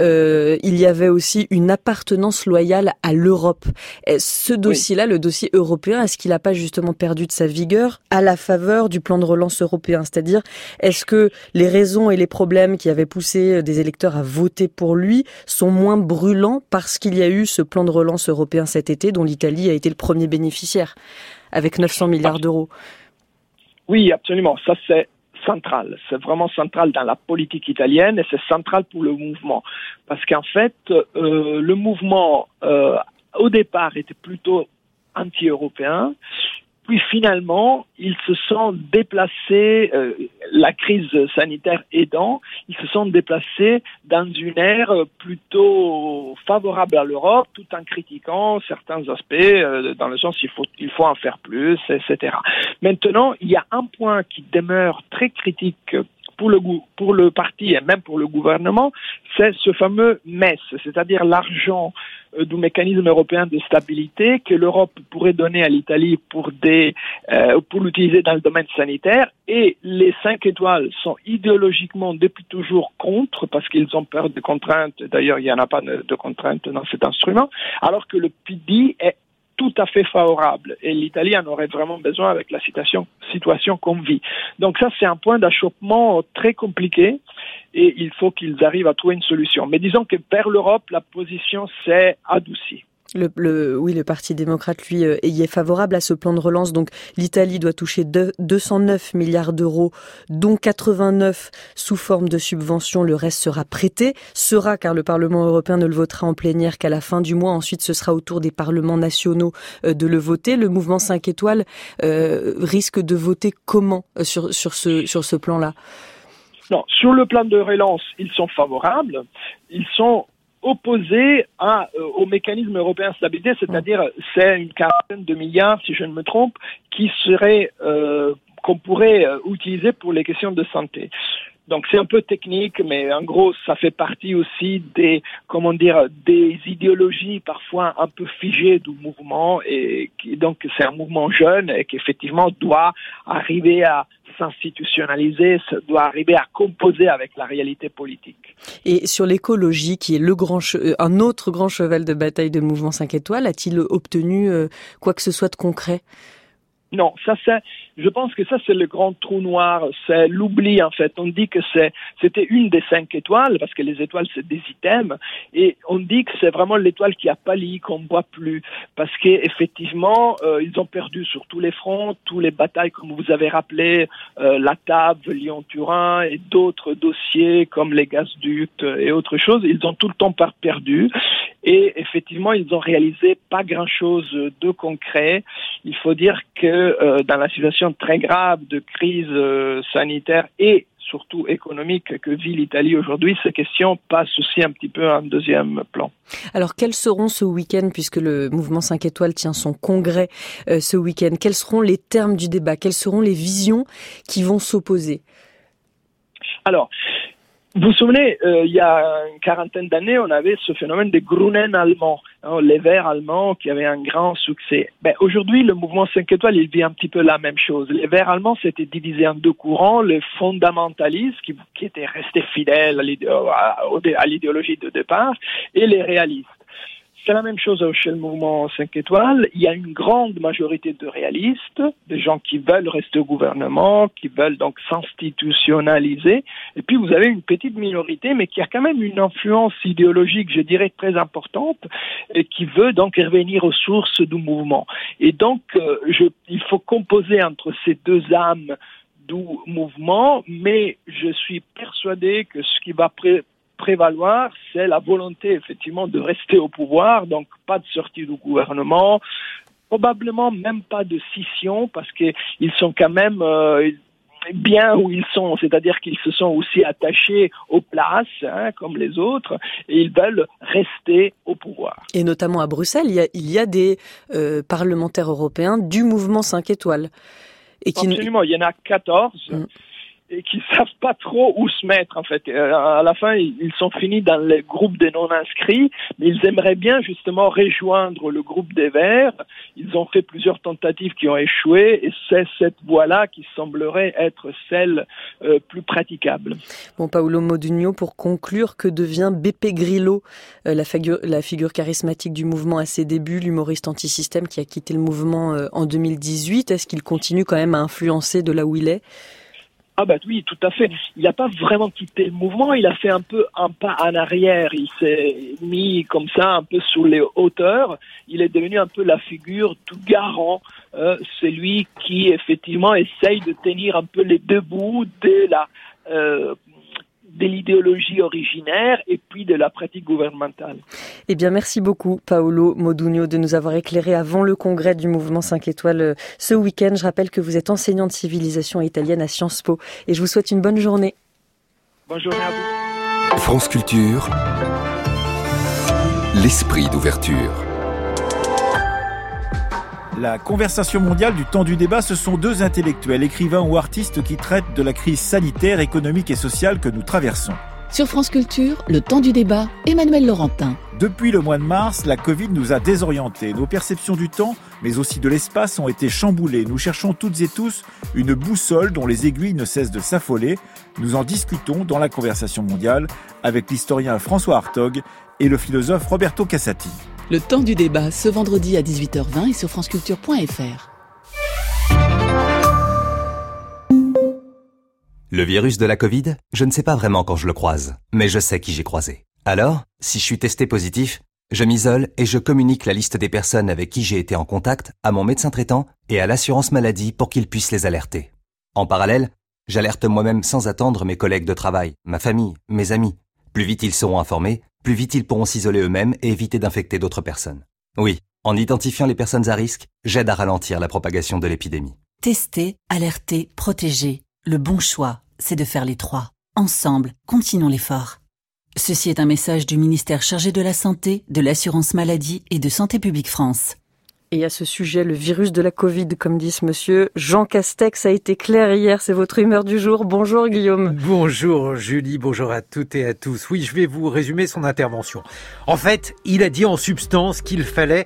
Il y avait aussi une appartenance loyale à l'Europe. Ce dossier-là, le dossier européen, est-ce qu'il n'a pas justement perdu de sa vigueur à la faveur du plan de relance européen? C'est-à-dire, est-ce que les raisons et les problèmes qui avaient poussé des électeurs à voter pour lui sont moins brûlants parce qu'il y a eu ce plan de relance européen cet été dont l'Italie a été le premier bénéficiaire avec 900 milliards d'euros? Oui, absolument. Ça, c'est central. C'est vraiment central dans la politique italienne et c'est central pour le mouvement. Parce qu'en fait, le mouvement, au départ, était plutôt anti-européen. Puis finalement, ils se sont déplacés, la crise sanitaire aidant, ils se sont déplacés dans une ère plutôt favorable à l'Europe, tout en critiquant certains aspects, dans le sens il faut en faire plus, etc. Maintenant, il y a un point qui demeure très critique pour le parti et même pour le gouvernement, c'est ce fameux MES, c'est-à-dire l'argent du mécanisme européen de stabilité que l'Europe pourrait donner à l'Italie pour l'utiliser dans le domaine sanitaire. Et les 5 étoiles sont idéologiquement depuis toujours contre parce qu'ils ont peur de contraintes. D'ailleurs, il n'y en a pas de contraintes dans cet instrument, alors que le PD est tout à fait favorable et l'Italie en aurait vraiment besoin avec la situation qu'on vit. Donc ça, c'est un point d'achoppement très compliqué et il faut qu'ils arrivent à trouver une solution. Mais disons que vers l'Europe, la position s'est adoucie. Le Parti démocrate, lui, y est favorable à ce plan de relance. Donc, l'Italie doit toucher 209 milliards d'euros, dont 89 sous forme de subventions. Le reste sera prêté. Car le Parlement européen ne le votera en plénière qu'à la fin du mois. Ensuite, ce sera au tour des parlements nationaux de le voter. Le mouvement 5 étoiles risque de voter comment sur ce plan-là? Non, sur le plan de relance, ils sont favorables. Ils sont opposé au mécanisme européen de stabilité, c'est-à-dire c'est une quarantaine de milliards, si je ne me trompe, qui serait qu'on pourrait utiliser pour les questions de santé. Donc c'est un peu technique, mais en gros ça fait partie aussi des idéologies parfois un peu figées du mouvement et donc c'est un mouvement jeune et qui effectivement doit arriver à s'institutionnaliser, doit arriver à composer avec la réalité politique. Et sur l'écologie, qui est un autre grand cheval de bataille de mouvement 5 étoiles, a-t-il obtenu quoi que ce soit de concret? Non, ça Je pense que ça, c'est le grand trou noir, c'est l'oubli en fait. On dit que c'était une des 5 étoiles, parce que les étoiles, c'est des items, et on dit que c'est vraiment l'étoile qui a pâli, qu'on ne voit plus, parce qu'effectivement, ils ont perdu sur tous les fronts, tous les batailles, comme vous avez rappelé, la table, Lyon-Turin, et d'autres dossiers comme les gazoducs et autres choses, ils ont tout le temps perdu. Et effectivement, ils ont réalisé pas grand-chose de concret. Il faut dire que dans la situation très grave de crise sanitaire et surtout économique que vit l'Italie aujourd'hui, ces questions passent aussi un petit peu en deuxième plan. Alors, quels seront ce week-end, puisque le mouvement 5 étoiles tient son congrès ce week-end, quels seront les termes du débat? Quelles seront les visions qui vont s'opposer? Alors, vous vous souvenez, il y a une quarantaine d'années, on avait ce phénomène des Grünen allemands, les Verts allemands qui avaient un grand succès. Aujourd'hui, le mouvement 5 étoiles, il vit un petit peu la même chose. Les Verts allemands s'étaient divisés en 2 courants, les fondamentalistes qui étaient restés fidèles à l'idéologie de départ, et les réalistes. C'est la même chose chez le mouvement 5 étoiles. Il y a une grande majorité de réalistes, des gens qui veulent rester au gouvernement, qui veulent donc s'institutionnaliser. Et puis vous avez une petite minorité, mais qui a quand même une influence idéologique, je dirais, très importante, et qui veut donc revenir aux sources du mouvement. Et donc, il faut composer entre ces 2 âmes du mouvement, mais je suis persuadé que ce qui va prévaloir, c'est la volonté effectivement de rester au pouvoir, donc pas de sortie du gouvernement, probablement même pas de scission, parce qu'ils sont quand même bien où ils sont, c'est-à-dire qu'ils se sont aussi attachés aux places, comme les autres, et ils veulent rester au pouvoir. Et notamment à Bruxelles, il y a des parlementaires européens du mouvement 5 étoiles. Absolument, il y en a 14. Et qui savent pas trop où se mettre, en fait. À la fin, ils sont finis dans les groupes des non-inscrits, mais ils aimeraient bien, justement, rejoindre le groupe des Verts. Ils ont fait plusieurs tentatives qui ont échoué, et c'est cette voie-là qui semblerait être celle plus praticable. Bon, Paolo Modugno, pour conclure, que devient Beppe Grillo, la figure charismatique du mouvement à ses débuts, l'humoriste anti-système qui a quitté le mouvement en 2018? Est-ce qu'il continue quand même à influencer de là où il est? Oui, tout à fait. Il n'a pas vraiment quitté le mouvement, il a fait un peu un pas en arrière. Il s'est mis comme ça un peu sur les hauteurs. Il est devenu un peu la figure du garant, celui qui effectivement essaye de tenir un peu les 2 bouts de l'idéologie originaire et puis de la pratique gouvernementale. Eh bien, merci beaucoup, Paolo Modugno, de nous avoir éclairé avant le congrès du mouvement 5 étoiles ce week-end. Je rappelle que vous êtes enseignant de civilisation italienne à Sciences Po et je vous souhaite une bonne journée. Bonne journée à vous. France Culture, l'esprit d'ouverture. La conversation mondiale du temps du débat, ce sont 2 intellectuels, écrivains ou artistes qui traitent de la crise sanitaire, économique et sociale que nous traversons. Sur France Culture, le temps du débat, Emmanuel Laurentin. Depuis le mois de mars, la Covid nous a désorientés. Nos perceptions du temps, mais aussi de l'espace, ont été chamboulées. Nous cherchons toutes et tous une boussole dont les aiguilles ne cessent de s'affoler. Nous en discutons dans la conversation mondiale avec l'historien François Hartog et le philosophe Roberto Cassati. Le temps du débat, ce vendredi à 18h20 et sur franceculture.fr. Le virus de la Covid, je ne sais pas vraiment quand je le croise, mais je sais qui j'ai croisé. Alors, si je suis testé positif, je m'isole et je communique la liste des personnes avec qui j'ai été en contact à mon médecin traitant et à l'assurance maladie pour qu'ils puissent les alerter. En parallèle, j'alerte moi-même sans attendre mes collègues de travail, ma famille, mes amis. Plus vite ils seront informés, plus vite ils pourront s'isoler eux-mêmes et éviter d'infecter d'autres personnes. Oui, en identifiant les personnes à risque, j'aide à ralentir la propagation de l'épidémie. Tester, alerter, protéger. Le bon choix, c'est de faire les 3. Ensemble, continuons l'effort. Ceci est un message du ministère chargé de la Santé, de l'Assurance Maladie et de Santé Publique France. Et à ce sujet, le virus de la Covid, comme dit ce monsieur, Jean Castex a été clair hier, c'est votre humeur du jour. Bonjour Guillaume. Bonjour Julie, bonjour à toutes et à tous. Oui, je vais vous résumer son intervention. En fait, il a dit en substance qu'il fallait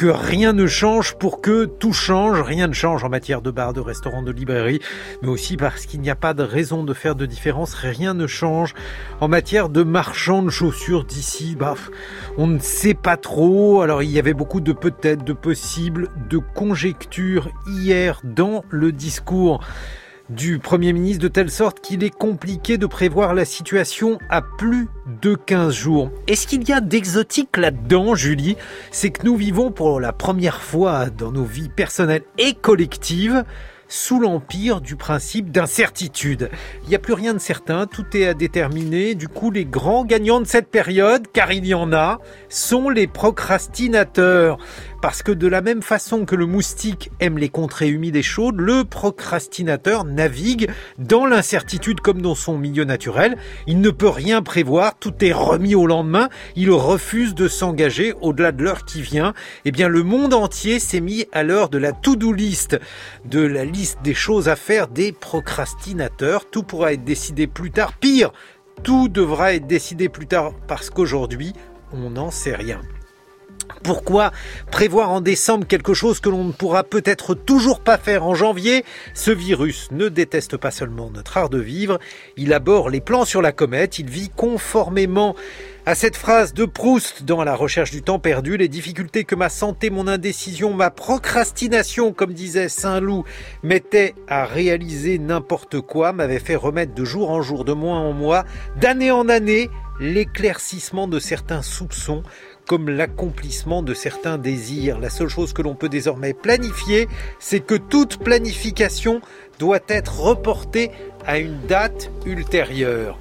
que rien ne change pour que tout change. Rien ne change en matière de bars, de restaurants, de librairies, mais aussi parce qu'il n'y a pas de raison de faire de différence. Rien ne change en matière de marchands de chaussures d'ici. On ne sait pas trop. Alors il y avait beaucoup de peut-être, de possibles, de conjectures hier dans le discours du Premier ministre, de telle sorte qu'il est compliqué de prévoir la situation à plus de 15 jours. Et ce qu'il y a d'exotique là-dedans, Julie, c'est que nous vivons pour la première fois dans nos vies personnelles et collectives sous l'empire du principe d'incertitude. Il n'y a plus rien de certain, tout est à déterminer. Du coup, les grands gagnants de cette période, car il y en a, sont les procrastinateurs. Parce que de la même façon que le moustique aime les contrées humides et chaudes, le procrastinateur navigue dans l'incertitude comme dans son milieu naturel. Il ne peut rien prévoir, tout est remis au lendemain. Il refuse de s'engager au-delà de l'heure qui vient. Eh bien, le monde entier s'est mis à l'heure de la to-do list, de la liste des choses à faire des procrastinateurs. Tout pourra être décidé plus tard. Pire, tout devra être décidé plus tard parce qu'aujourd'hui, on n'en sait rien. Pourquoi prévoir en décembre quelque chose que l'on ne pourra peut-être toujours pas faire en janvier ? Ce virus ne déteste pas seulement notre art de vivre, il aborde les plans sur la comète, il vit conformément à cette phrase de Proust dans La recherche du temps perdu, les difficultés que ma santé, mon indécision, ma procrastination, comme disait Saint-Loup, mettaient à réaliser n'importe quoi, m'avaient fait remettre de jour en jour, de mois en mois, d'année en année, l'éclaircissement de certains soupçons, comme l'accomplissement de certains désirs. La seule chose que l'on peut désormais planifier, c'est que toute planification doit être reportée à une date ultérieure.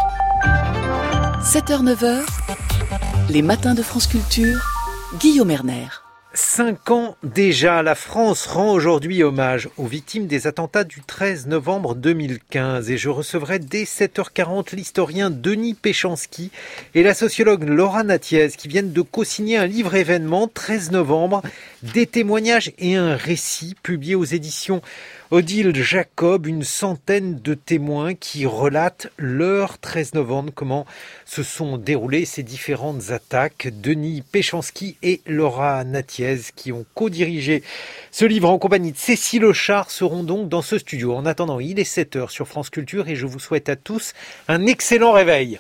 7h-9h, les matins de France Culture, Guillaume Erner. 5 ans déjà, la France rend aujourd'hui hommage aux victimes des attentats du 13 novembre 2015. Et je recevrai dès 7h40 l'historien Denis Péchanski et la sociologue Laura Natiez qui viennent de co-signer un livre événement 13 novembre, des témoignages et un récit publié aux éditions Odile Jacob, une centaine de témoins qui relatent leur 13 novembre, comment se sont déroulées ces différentes attaques. Denis Péchanski et Laura Natiez, qui ont co-dirigé ce livre en compagnie de Cécile Auchard, seront donc dans ce studio. En attendant, il est 7h sur France Culture et je vous souhaite à tous un excellent réveil.